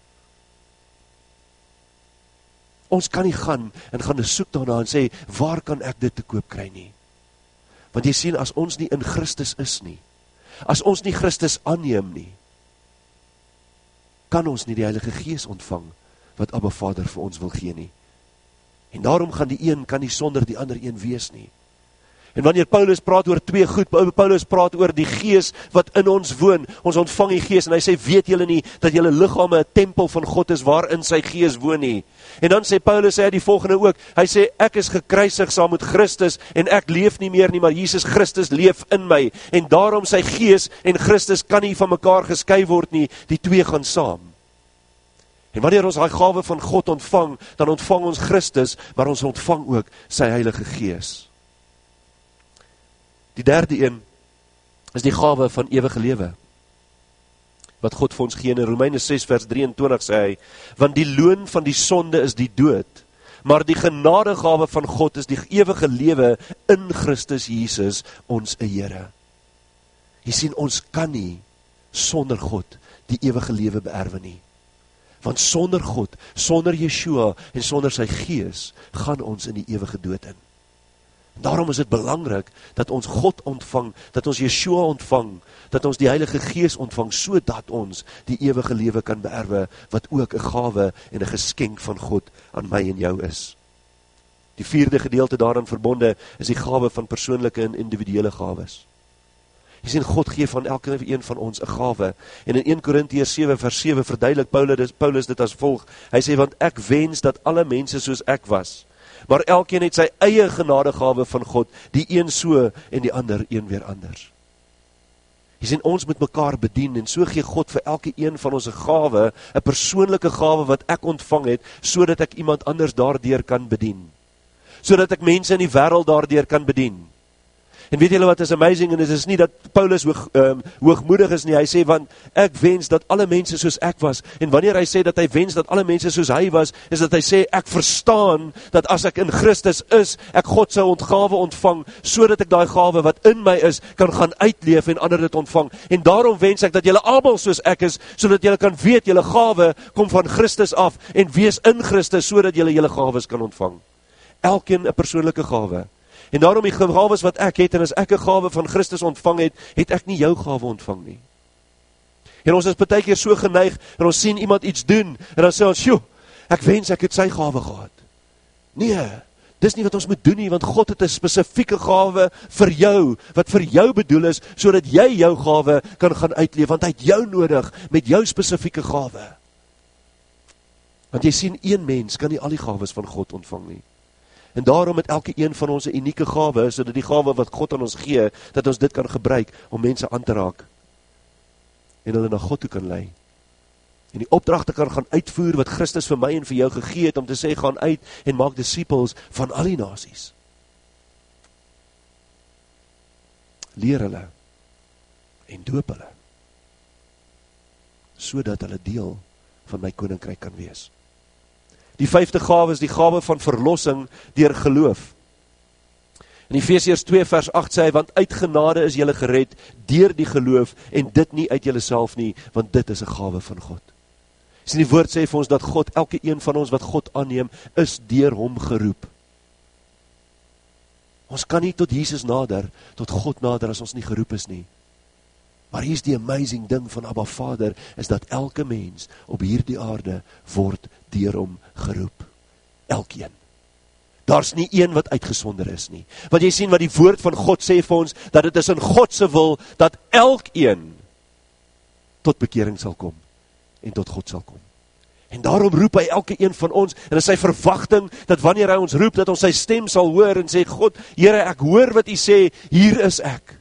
Ons kan nie gaan, en gaan soek daarna en sê, waar kan ek dit te koop kry nie? Want jy sien, as ons nie in Christus is nie, as ons nie Christus aanneem nie, kan ons nie die Heilige Gees ontvang, wat Abba Vader vir ons wil gee nie. En daarom gaan die een, kan nie sonder die ander een wees nie. En wanneer Paulus praat oor twee goed, Paulus praat oor die Gees wat in ons woon, ons ontvang die Gees, en hy sê, weet julle nie, dat julle liggame 'n tempel van God is, waarin sy Gees woon nie. En dan sê Paulus, sê hy die volgende ook, hy sê, ek is gekruisig saam met Christus, en ek leef nie meer nie, maar Jesus Christus leef in my, en daarom sy Gees en Christus kan nie van mekaar geskei word nie, die twee gaan saam. En wanneer ons daai gawe van God ontvang, dan ontvang ons Christus, maar ons ontvang ook sy Heilige Gees. Die derde een is die gawe van ewige lewe, wat God vir ons gee. In Romeine ses vers drieëntwintig sê hy, want die loon van die sonde is die dood, maar die genadegawe van God is die ewige lewe in Christus Jesus, ons Here. Jy sien, ons kan nie sonder God die ewige lewe beerwe nie. Want sonder God, sonder Yeshua en sonder sy Gees, gaan ons in die ewige dood in. Daarom is dit belangrik dat ons God ontvang, dat ons Yeshua ontvang, dat ons die Heilige Gees ontvang, sodat ons die ewige lewe kan beerwe, wat ook 'n gawe en 'n geskenk van God aan my en jou is. Die vierde gedeelte daarin verbonde is die gawe van persoonlike en individuele gawes. Jy sien, God gee van elke een van ons 'n gawe, en in een Korintiërs sewe vers sewe verduidelik Paulus, Paulus dit as volg, hy sê, want ek wens dat alle mense soos ek was, maar elkeen het sy eie genadegawe van God, die een so en die ander een weer anders. Jy sien, ons moet mekaar bedien, en so gee God vir elke een van ons 'n gawe, 'n persoonlike gawe wat ek ontvang het, sodat ek iemand anders daardeur kan bedien. Sodat ek mense in die wêreld daardeur kan bedien. En weet julle wat is amazing, en dit is nie dat Paulus hoog, um, hoogmoedig is nie, hy sê, want ek wens dat alle mense soos ek was, en wanneer hy sê dat hy wens dat alle mense soos hy was, is dat hy sê, ek verstaan, dat as ek in Christus is, ek God sy ontgawe ontvang, so dat ek die gawe wat in my is, kan gaan uitleef en ander dit ontvang, en daarom wens ek dat julle almal soos ek is, so dat julle kan weet, julle gawe kom van Christus af, en wees in Christus, so dat julle julle gawes kan ontvang. Elkeen 'n persoonlike gawe. En daarom die gawes wat ek het, en as ek 'n gawe van Christus ontvang het, het ek nie jou gawe ontvang nie. En ons is baie keer so geneig, en ons sien iemand iets doen, en dan sê ons, sjoe, ek wens ek het sy gawe gehad. Nee, dis nie wat ons moet doen nie, want God het 'n spesifieke gawe vir jou, wat vir jou bedoel is, sodat jy jou gawe kan gaan uitleef, want hy het jou nodig, met jou spesifieke gawe. Want jy sien, een mens kan nie al die gawes van God ontvang nie. En daarom het elke een van ons 'n unieke gawe, sodat die gawe wat God aan ons gee, dat ons dit kan gebruik om mense aan te raak en hulle na God toe kan lei. En die opdragte kan gaan uitvoer wat Christus vir my en vir jou gegee het, om te sê, gaan uit en maak disippels van al die nasies. Leer hulle en doop hulle sodat hulle deel van my koninkryk kan wees. Die vyfde gawe is die gawe van verlossing deur geloof. In Efesiërs twee vers agt sê hy, want uit genade is julle gered deur die geloof en dit nie uit julleself nie, want dit is 'n gawe van God. Sien, die woord sê vir ons dat God, elke een van ons wat God aanneem, is deur hom geroep. Ons kan nie tot Jesus nader, tot God nader as ons nie geroep is nie. Maar hier is die amazing ding van Abba Vader, is dat elke mens op hierdie aarde word deur hom geroep. Elkeen. Daar's nie een wat uitgesonder is nie. Want jy sien wat die woord van God sê vir ons, dat dit is in God se wil, dat elkeen tot bekering sal kom, en tot God sal kom. En daarom roep hy elke een van ons, en is sy verwagting, dat wanneer hy ons roep, dat ons sy stem sal hoor, en sê, God, Here, ek hoor wat hy sê, hier is ek.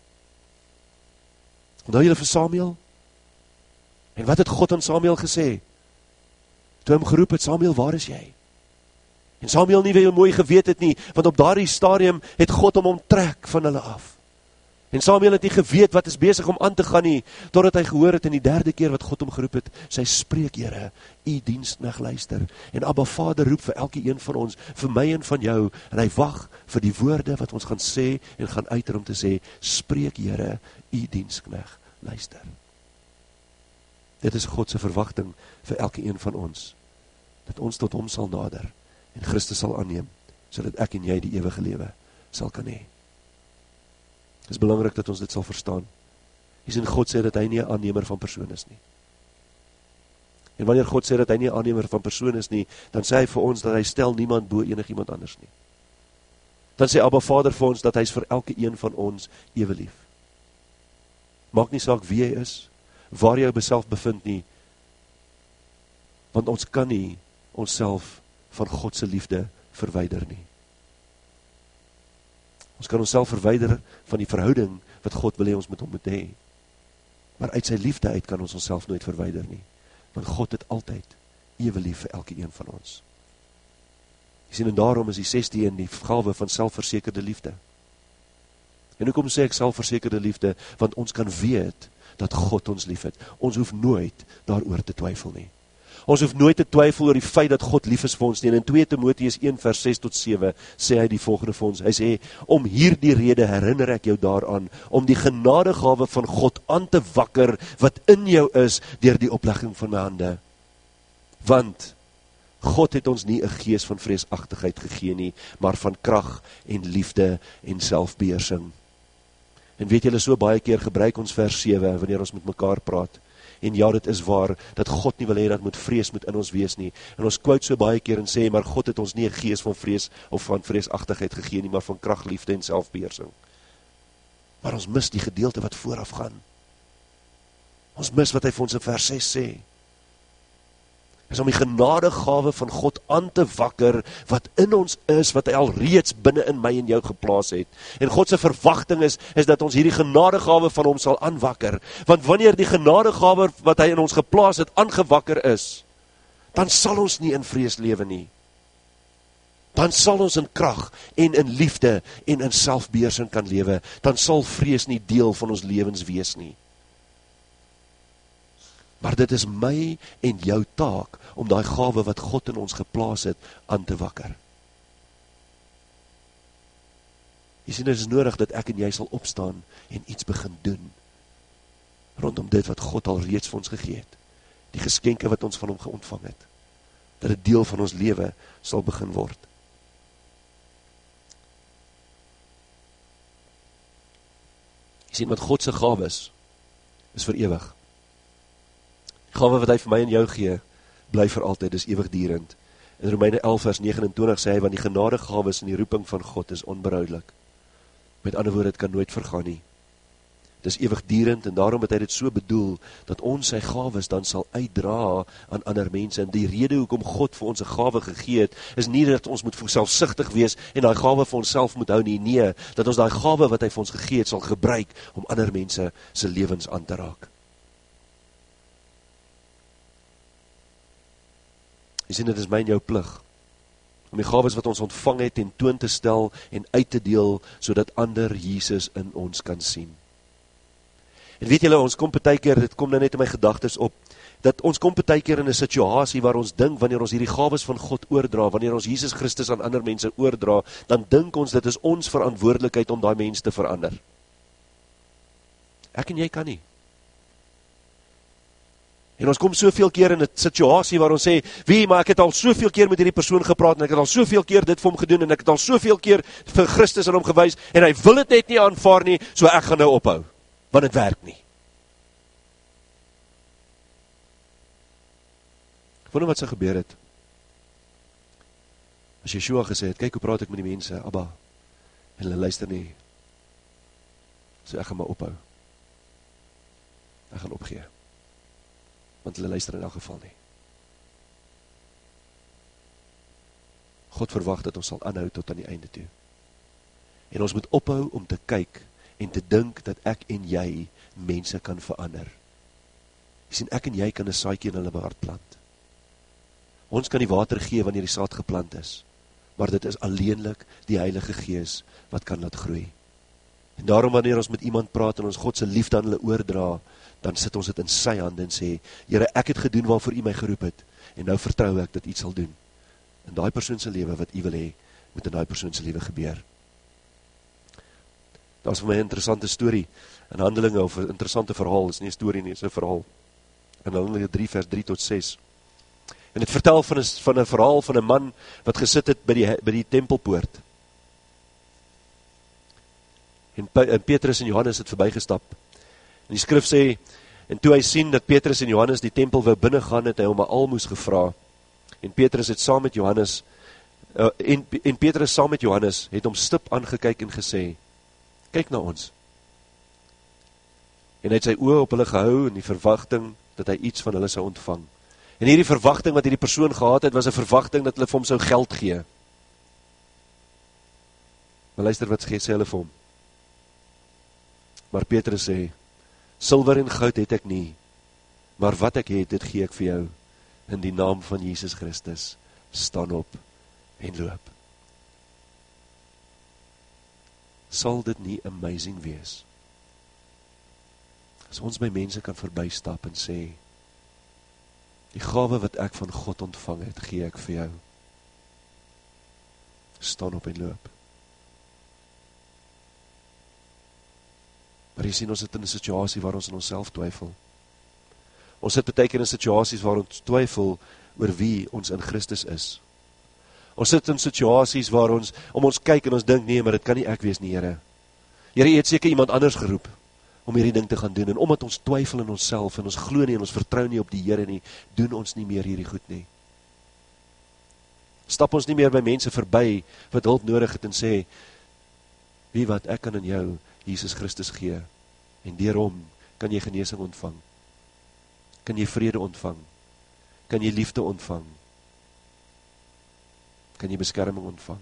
Onthou julle vir Samuel? En wat het God aan Samuel gesê? Toe hom geroep het, Samuel, waar is jy? En Samuel nie weer mooi geweet het nie, want op daardie stadium het God hom onttrek van hulle af. En Samuel het nie geweet wat is besig om aan te gaan nie, totdat hy gehoor het in die derde keer wat God hom geroep het, sy spreek, Here, u diensknegt luister. En Abba Vader roep vir elke een van ons, vir my en van jou, en hy wag vir die woorde wat ons gaan sê, en gaan uiter om te sê, spreek, Here, u diensknegt luister. Dit is God se verwagting vir elke een van ons, dat ons tot hom sal nader, en Christus sal aanneem, sodat ek en jy die ewige lewe sal kan hê. Het is belangrik dat ons dit sal verstaan. Jy sien, God sê dat hy nie 'n aannemer van persoon is nie. En wanneer God sê dat hy nie 'n aannemer van persoon is nie, dan sê hy vir ons dat hy stel niemand bo enig iemand anders nie. Dan sê Abba Vader vir ons dat hy is vir elke een van ons ewe lief. Maak nie saak wie jy is, waar jy jouself bevind nie, want ons kan nie onsself van God se liefde verwyder nie. Ons kan onsself verwyder van die verhouding wat God wil hê ons met hom moet hê. Maar uit sy liefde uit kan ons onsself nooit verwyder nie. Want God het altyd ewe lief vir elke een van ons. Jy sien, en daarom is die sesde een die gawe van selfversekerde liefde. En hoekom sê ek selfversekerde liefde? Want ons kan weet dat God ons lief het. Ons hoef nooit daaroor te twyfel nie. Ons hoef nooit te twyfel oor die feit dat God lief is vir ons nie. En in twee Timoteus een vers ses tot sewe sê hy die volgende vir ons. Hy sê, om hierdie rede herinner ek jou daaraan, om die genadegawe van God aan te wakker, wat in jou is, deur die oplegging van my hande. Want God het ons nie 'n gees van vreesagtigheid gegee nie, maar van krag en liefde en selfbeheersing. En weet julle, so baie keer gebruik ons vers sewe, wanneer ons met mekaar praat. En ja, dit is waar, dat God nie wil hê dat moet vrees moet in ons wees nie. En ons quote so baie keer en sê, maar God het ons nie 'n gees van vrees of van vreesagtigheid gegee nie, maar van krag, liefde en selfbeheersing. Maar ons mis die gedeelte wat vooraf gaan. Ons mis wat hy vir ons in vers ses sê. Is om die genadegawe van God aan te wakker, wat in ons is, wat hy al reeds binne in my en jou geplaas het. En God se verwagting is, is dat ons hierdie genadegawe van hom sal aanwakker. Want wanneer die genadegawe wat hy in ons geplaas het, aangewakker is, dan sal ons nie in vrees lewe nie. Dan sal ons in krag en in liefde en in selfbeheersing kan lewe. Dan sal vrees nie deel van ons lewens wees nie. Maar dit is my en jou taak, om daai gawe wat God in ons geplaas het, aan te wakker. Jy sien, dit is nodig dat ek en jy sal opstaan, en iets begin doen, rondom dit wat God al reeds vir ons gegee het, die geskenke wat ons van hom ontvang het, dat dit deel van ons lewe sal begin word. Jy sien, wat God se gawes is vir ewig. Die gawe wat hy vir my en jou gee, bly vir altyd, is ewigdurend. In Romeine elf vers negen en twintig sê hy, want die genadegawes en die roeping van God is onberouwlik. Met ander woorde, dit kan nooit vergaan nie. Dit is ewigdurend, en daarom het hy dit so bedoel, dat ons sy gawes dan sal uitdra aan ander mense. En die rede hoekom God vir ons 'n gawe gegee het, is nie dat ons moet selfsugtig wees, en daai gawe vir onsself moet hou nie, nee, dat ons daai gawe wat hy vir ons gegee het, sal gebruik, om ander mense se lewens aan te raak. Jy sien, dit is my en jou plig, om die gawes wat ons ontvang het, en toon te stel, en uit te deel, sodat ander Jesus in ons kan sien. En weet julle, ons kom partykeer, dit kom nou net in my gedagtes op, dat ons kom partykeer in 'n situasie waar ons dink, wanneer ons hierdie gawes van God oordra, wanneer ons Jesus Christus aan ander mense oordra, dan dink ons dit is ons verantwoordelikheid om daai mense te verander. Ek en jy kan nie. En ons kom soveel keer in 'n situasie waar ons sê, wie, maar ek het al soveel keer met hierdie persoon gepraat, en ek het al soveel keer dit vir hom gedoen, en ek het al soveel keer vir Christus aan hom gewys, en hy wil dit net nie aanvaar nie, so ek gaan nou ophou, want dit werk nie. Ek wonder wat sy gebeur het. As Yeshua gesê het, kyk hoe praat ek met die mense, Abba, en hulle luister nie, so ek gaan maar ophou. Ek gaan opgee. Want hulle luister in elk geval nie. God verwag dat ons sal aanhou tot aan die einde toe. En ons moet ophou om te kyk en te dink dat ek en jy mense kan verander. Jy sien, ek en jy kan 'n saadjie in hulle hart plant. Ons kan die water gee wanneer die saad geplant is, maar dit is alleenlik die Heilige Gees wat kan laat groei. En daarom wanneer ons met iemand praat en ons God se liefde aan hulle oordra, dan sit ons dit in sy hande en sê, Here, ek het gedoen waarvoor U my geroep het, en nou vertrou ek dat U sal doen. In daai persoon se lewe wat U wil hê, moet in daai persoon se lewe gebeur. Daar is vir my 'n interessante storie in Handelinge, of 'n interessante verhaal, is nie 'n storie nie, is 'n verhaal. In Handelinge drie vers drie tot ses. En het vertel van 'n van 'n verhaal van 'n man wat gesit het by die by die tempelpoort. En, en Petrus en Johannes het verbygestap. En die skrif sê, en toe hy sien dat Petrus en Johannes die tempel wou binne gaan, het hy hom 'n almoes gevra. En Petrus het saam met Johannes, uh, en, en Petrus saam met Johannes, het hom stip aangekyk en gesê, kyk na ons. En hy het sy oë op hulle gehou in die verwagting dat hy iets van hulle sou ontvang. En hierdie verwagting wat hierdie persoon gehad het, was 'n verwagting dat hulle vir hom sou geld gee. Maar luister wat sê hulle vir hom. Maar Petrus sê, silwer en goud het ek nie, maar wat ek het, dit gee ek vir jou. In die naam van Jesus Christus, staan op en loop. Sal dit nie amazing wees? As ons by mense kan verbystap en sê, die gawe wat ek van God ontvang het, gee ek vir jou. Staan op en loop. Maar jy sien, ons sit in 'n situasie waar ons in onsself twyfel. Ons sit baie keer in situasies waar ons twyfel oor wie ons in Christus is. Ons sit in situasies waar ons om ons kyk en ons dink, nee, maar dit kan nie ek wees nie, Here. Here, U het seker iemand anders geroep om hierdie ding te gaan doen, en omdat ons twyfel in onsself, en ons glo nie, en ons vertrou nie op die Here nie, doen ons nie meer hierdie goed nie. Stap ons nie meer by mense verby, wat hulp nodig het, en sê, wie wat, ek kan in jou Jesus Christus gee, en deur hom kan jy genesing ontvang, kan jy vrede ontvang, kan jy liefde ontvang, kan jy beskerming ontvang.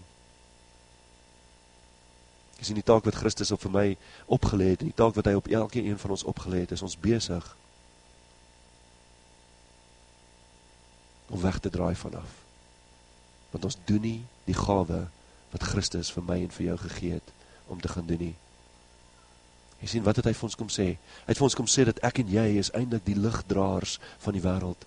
Jy sien, die taak wat Christus op vir my opgelê het, die taak wat hy op elke een van ons opgelê het, is ons besig om weg te draai vanaf. Want ons doen nie die gawe wat Christus vir my en vir jou gegee het, om te gaan doen nie. Jy sien, wat het hy vir ons kom sê? Hy het vir ons kom sê, dat ek en jy is eintlik die ligdraers van die wêreld.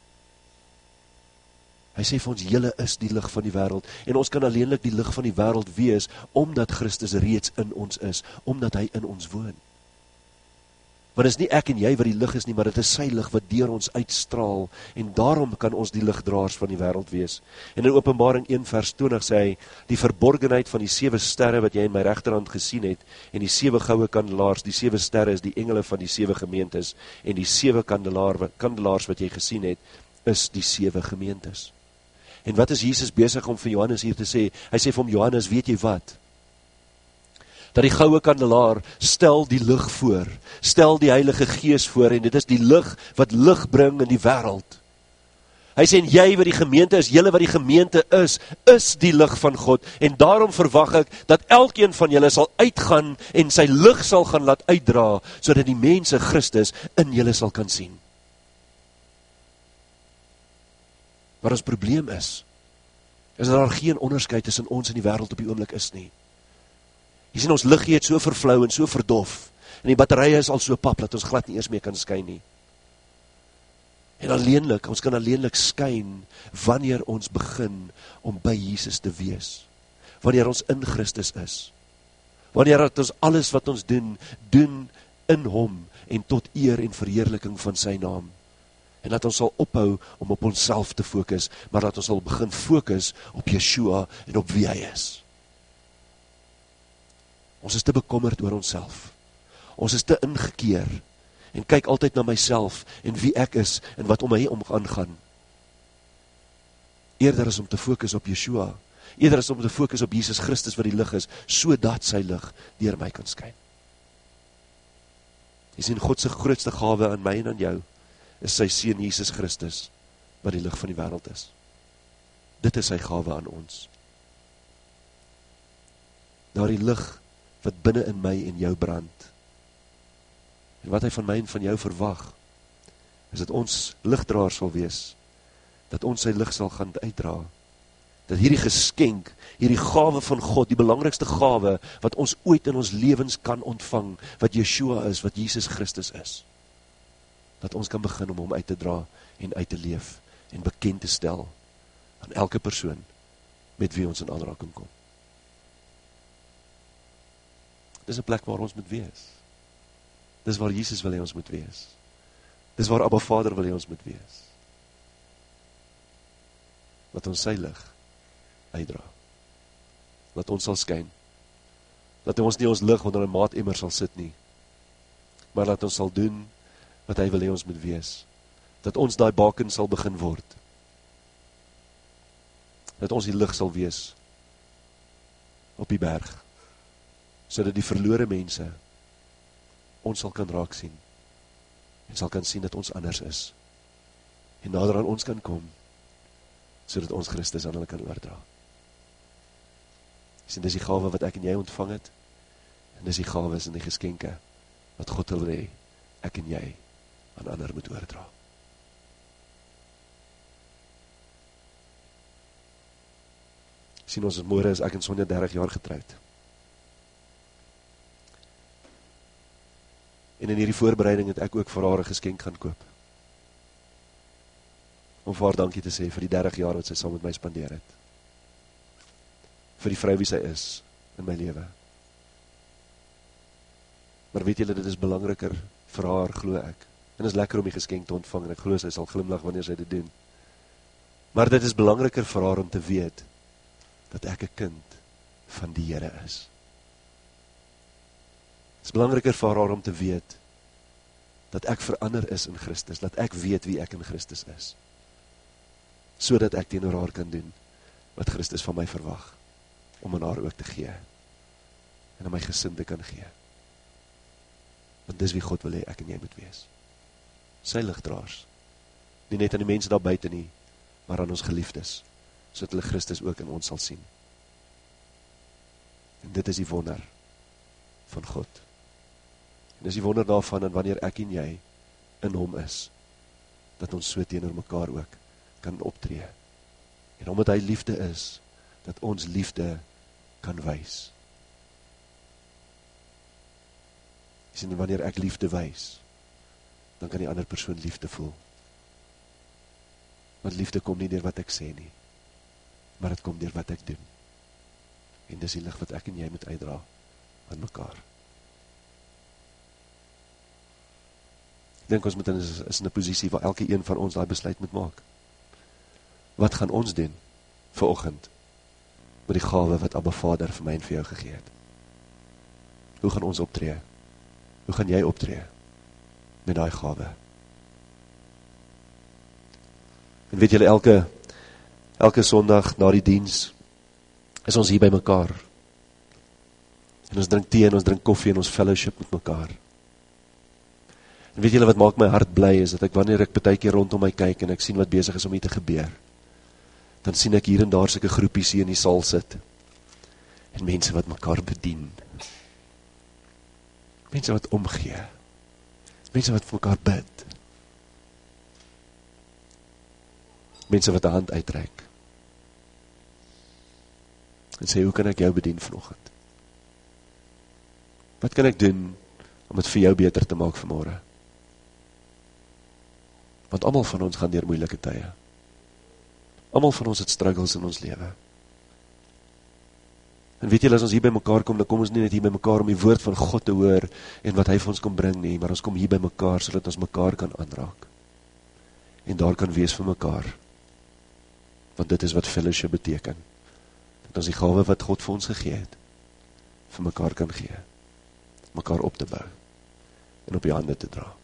Hy sê vir ons, julle is die lig van die wêreld, en ons kan alleenlik die lig van die wêreld wees, omdat Christus reeds in ons is, omdat hy in ons woon. Want dit is nie ek en jy wat die lig is nie, maar dit is sy lig wat deur ons uitstraal, en daarom kan ons die ligdraers van die wêreld wees. En in Openbaring een vers twintig sê hy, die verborgenheid van die sewe sterre wat jy in my regterhand gesien het, en die sewe goue kandelaars, die sewe sterre is die engele van die sewe gemeentes, en die sewe kandelaar, kandelaars wat jy gesien het, is die sewe gemeentes. En wat is Jesus besig om vir Johannes hier te sê? Hy sê vir hom, Johannes, weet jy wat? Dat die goue kandelaar stel die lig voor, stel die Heilige Gees voor, en dit is die lig wat lig bring in die wêreld. Hy sê, en jy wat die gemeente is, julle wat die gemeente is, is die lig van God, en daarom verwag ek, dat elkeen van julle sal uitgaan, en sy lig sal gaan laat uitdra, sodat die mense Christus in julle sal kan sien. Maar ons probleem is, is dat daar geen onderskeid tussen ons en die wêreld op die oomblik is nie. Jy sien, ons liggie het so vervlou en so verdof, en die batterye is al so pap, dat ons glad nie eers meer kan skyn nie. En alleenlik, ons kan alleenlik skyn, wanneer ons begin om by Jesus te wees. Wanneer ons in Christus is. Wanneer ons alles wat ons doen, doen in hom, en tot eer en verheerliking van sy naam. En dat ons sal ophou om op onsself te fokus, maar dat ons sal begin fokus op Yeshua en op wie hy is. Ons is te bekommerd oor onsself. Ons is te ingekeer, en kyk altyd na myself, en wie ek is, en wat om my om aangaan. Eerder is om te fokus op Yeshua, eerder is om te fokus op Jesus Christus wat die lig is, sodat sy lig deur my kan skyn. Jy sien, God se grootste gawe aan my en aan jou, is sy seun Jesus Christus, wat die lig van die wêreld is. Dit is sy gawe aan ons. Daar die lig, wat binne in my en jou brand, en wat hy van my en van jou verwag, is dat ons ligdraer sal wees, dat ons sy lig sal gaan uitdra, dat hierdie geskenk, hierdie gawe van God, die belangrikste gawe, wat ons ooit in ons lewens kan ontvang, wat Yeshua is, wat Jesus Christus is, dat ons kan begin om hom uit te dra, en uit te leef, en bekend te stel, aan elke persoon, met wie ons in aanraking kom. Dis 'n plek waar ons moet wees. Dis waar Jesus wil hê ons moet wees. Dis waar Abba Vader wil hê ons moet wees. Laat ons sy lig uitdra. Laat ons sal skyn. Laat ons nie ons lig onder 'n maatemmer sal sit nie, maar laat ons sal doen wat hy wil hê ons moet wees. Dat ons daai baken sal begin word. Dat ons die lig sal wees op die berg, sodat die verlore mense ons sal kan raak sien, en sal kan sien dat ons anders is, en nader aan ons kan kom, sodat ons Christus aan hulle kan oordra. Sien, dis die gawe wat ek en jy ontvang het, en dis die gawes en die geskenke, wat God wil hê, ek en jy, aan ander moet oordra. Sien, ons môre is ek en Sonja dertig jaar getroud. En in hierdie voorbereiding het ek ook vir haar 'n geskenk gaan koop. Om vir haar dankie te sê vir die dertig jaar wat sy saam met my spandeer het. Vir die vrou wie sy is in my lewe. Maar weet julle, dit is belangriker vir haar, glo ek. En is lekker om die geskenk te ontvang, en ek glo sy sal glimlag wanneer sy dit doen. Maar dit is belangriker vir haar om te weet, dat ek 'n kind van die Here is. Het is belangriker vir haar om te weet, dat ek verander is in Christus, dat ek weet wie ek in Christus is, so dat ek teenoor haar kan doen, wat Christus van my verwag, om aan haar ook te gee, en aan my gesin te kan gee. Want dis wie God wil hê ek en jy moet wees. Sy ligdraers, nie net aan die mense daar buite nie, maar aan ons geliefdes, sodat hulle Christus ook in ons sal sien. En dit is die wonder van God. En dis die wonder daarvan, en wanneer ek en jy in hom is, dat ons so teenoor mekaar ook kan optree. En omdat hy liefde is, dat ons liefde kan wys. Jy sien, wanneer ek liefde wys, dan kan die ander persoon liefde voel. Want liefde kom nie deur wat ek sê nie, maar het kom deur wat ek doen. En dis die lig wat ek en jy moet uitdra aan mekaar. Ek dink ons moet in, is in 'n posisie waar elke een van ons daai besluit moet maak. Wat gaan ons doen vanoggend met die gawe wat Abba Vader vir my en vir jou gegee het? Hoe gaan ons optree? Hoe gaan jy optree met daai gawe? En weet julle, elke elke Sondag na die diens is ons hier by mekaar. En ons drink tee en ons drink koffie en ons fellowship met mekaar. En weet julle wat maak my hart bly is, dat ek wanneer ek partykeer rondom my kyk en ek sien wat besig is om hier te gebeur, dan sien ek hier en daar sulke groepies hier in die saal sit. En mense wat mekaar bedien. Mense wat omgee. Mense wat vir mekaar bid. Mense wat 'n hand uitreik. En sê, hoe kan ek jou bedien vanoggend? Wat kan ek doen om het vir jou beter te maak vanmôre? Want almal van ons gaan deur moeilike tye. Almal van ons het struggles in ons lewe. En weet julle, as ons hier by mekaar kom, dan kom ons nie net hier by mekaar om die woord van God te hoor en wat hy vir ons kom bring nie, maar ons kom hier by mekaar sodat ons mekaar kan aanraak. En daar kan wees vir mekaar. Want dit is wat fellowship beteken. Dat ons die gawe wat God vir ons gegee het, vir mekaar kan gee. Mekaar op te bou. En op die hande te dra.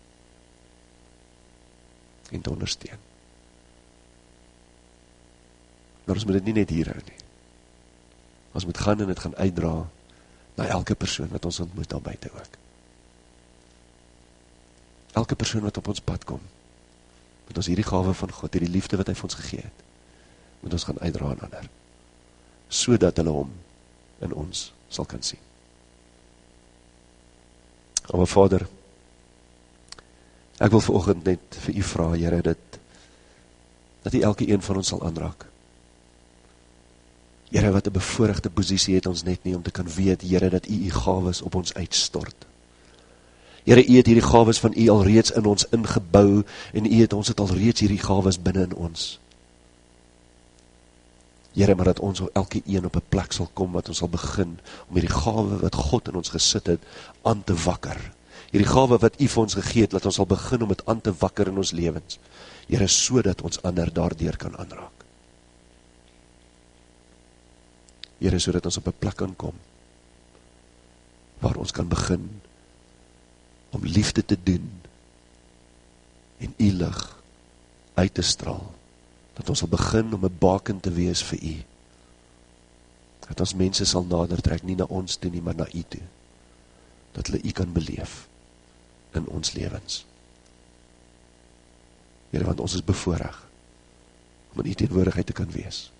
En te ondersteun. Maar ons moet dit nie net hier hou nie. Ons moet gaan en het gaan uitdra na elke persoon wat ons ontmoet daar buite ook. Elke persoon wat op ons pad kom, moet ons hierdie gawe van God, hierdie liefde wat hy vir ons gegee het, moet ons gaan uitdra aan ander, sodat hulle hom in ons sal kan sien. O, Vader, ek wil vanoggend net vir u vra, Here, dat, dat u elke een van ons sal aanraak. Here, wat 'n bevoorregte posisie het ons net nie om te kan weet, Here, dat u u gawes op ons uitstort. Here, u het hierdie gawes van u alreeds in ons ingebou, en u het ons het alreeds hierdie gawes binne in ons. Here, maar dat ons elke een op 'n plek sal kom, wat ons sal begin, om hierdie gawe wat God in ons gesit het, aan te wakker. Hierdie gawe wat u vir ons gegee het, dat ons sal begin om het aan te wakker in ons lewens. Here, so dat ons ander daardeur kan aanraak. Here, so dat ons op 'n plek kan kom, waar ons kan begin, om liefde te doen, en u lig uit te straal, dat ons sal begin om 'n baken te wees vir u, dat ons mense sal nader trek, nie na ons toe nie, maar na u toe, dat hulle u kan beleef, in ons lewens. Here, want ons is bevoorreg, om in u teenwoordigheid te kan wees.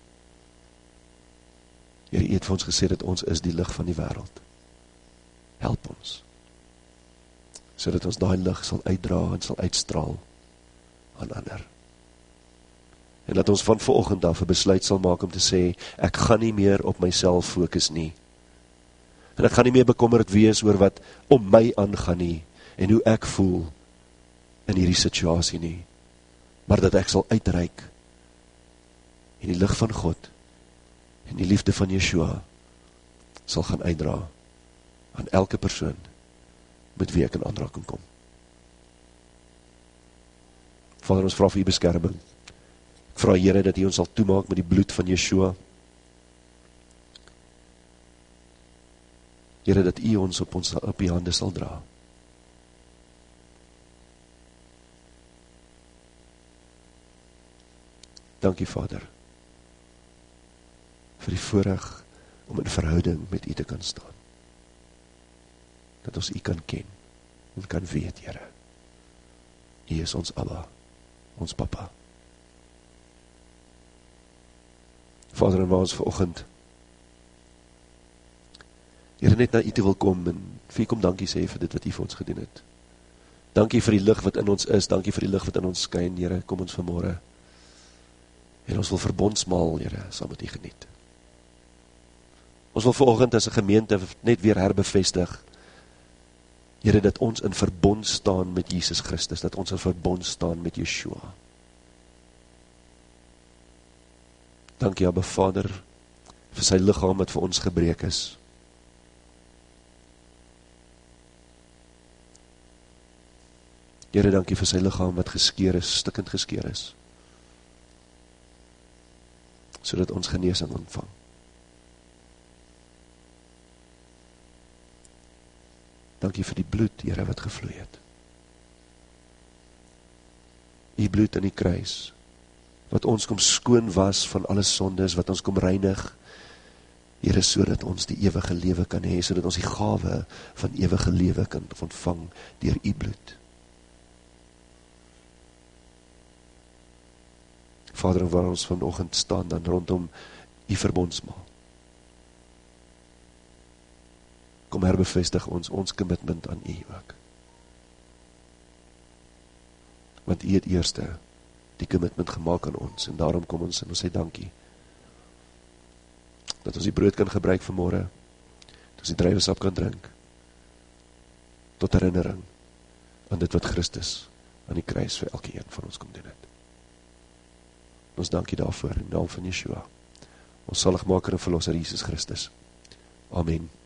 Here, u het vir ons gesê, dat ons is die lig van die wêreld. Help ons, so dat ons daai lig sal uitdra en sal uitstraal aan ander. En dat ons van vanoggend af 'n besluit sal maak om te sê, ek gaan nie meer op myself fokus nie. En ek gaan nie meer bekommerd wees oor wat om my aangaan nie, en hoe ek voel in hierdie situasie nie. Maar dat ek sal uitreik, en die lig van God, en die liefde van Yeshua, sal gaan uitdra aan elke persoon, met wie ek in aanraking kom. Vader, ons vra vir u beskerming. Ek vra, Here, dat u ons sal toemaak met die bloed van Yeshua. Here, dat u ons op ons op die hande sal dra. Dankie, Vader, vir die voorreg om in verhouding met u te kan staan. Dat ons u kan ken, en kan weet, Here, u is ons Abba, ons Papa. Vader, en waar ons vanoggend, Here, net na u toe wil kom, en vir u kom dankie sê vir dit wat u vir ons gedoen het. Dankie vir die lig wat in ons is, dankie vir die lig wat in ons skyn, Here, kom ons vanmôre, en ons wil verbondsmaal, Here, saam met u geniet. Ons wil vanoggend as 'n gemeente net weer herbevestig, Here, dat ons in verbond staan met Jesus Christus, dat ons in verbond staan met Yeshua. Dankie, Abba Vader, vir sy liggaam wat vir ons gebreek is. Here, dankie vir sy liggaam wat geskeur is, stikkend geskeur is, sodat ons genesing ontvang. Dankie vir die bloed, Here, wat gevloei het. Die bloed aan die kruis, wat ons kom skoon was van alle sondes, wat ons kom reinig, Here, so dat ons die ewige lewe kan hê, so dat ons die gawe van ewige lewe kan ontvang deur u bloed. Vader, waar ons vanoggend staan, dan rondom u verbondsmaal. Kom herbevestig ons, ons commitment aan u ook. Want u het eerste die commitment gemaak aan ons, en daarom kom ons en ons sê dankie. Dat ons die brood kan gebruik vanmôre, dat ons die druiwesap kan drink, tot herinnering aan dit wat Christus aan die kruis vir elke een van ons kom doen het. Ons dankie daarvoor in naam van Yeshua, ons saligmaker en verlosser Jesus Christus. Amen.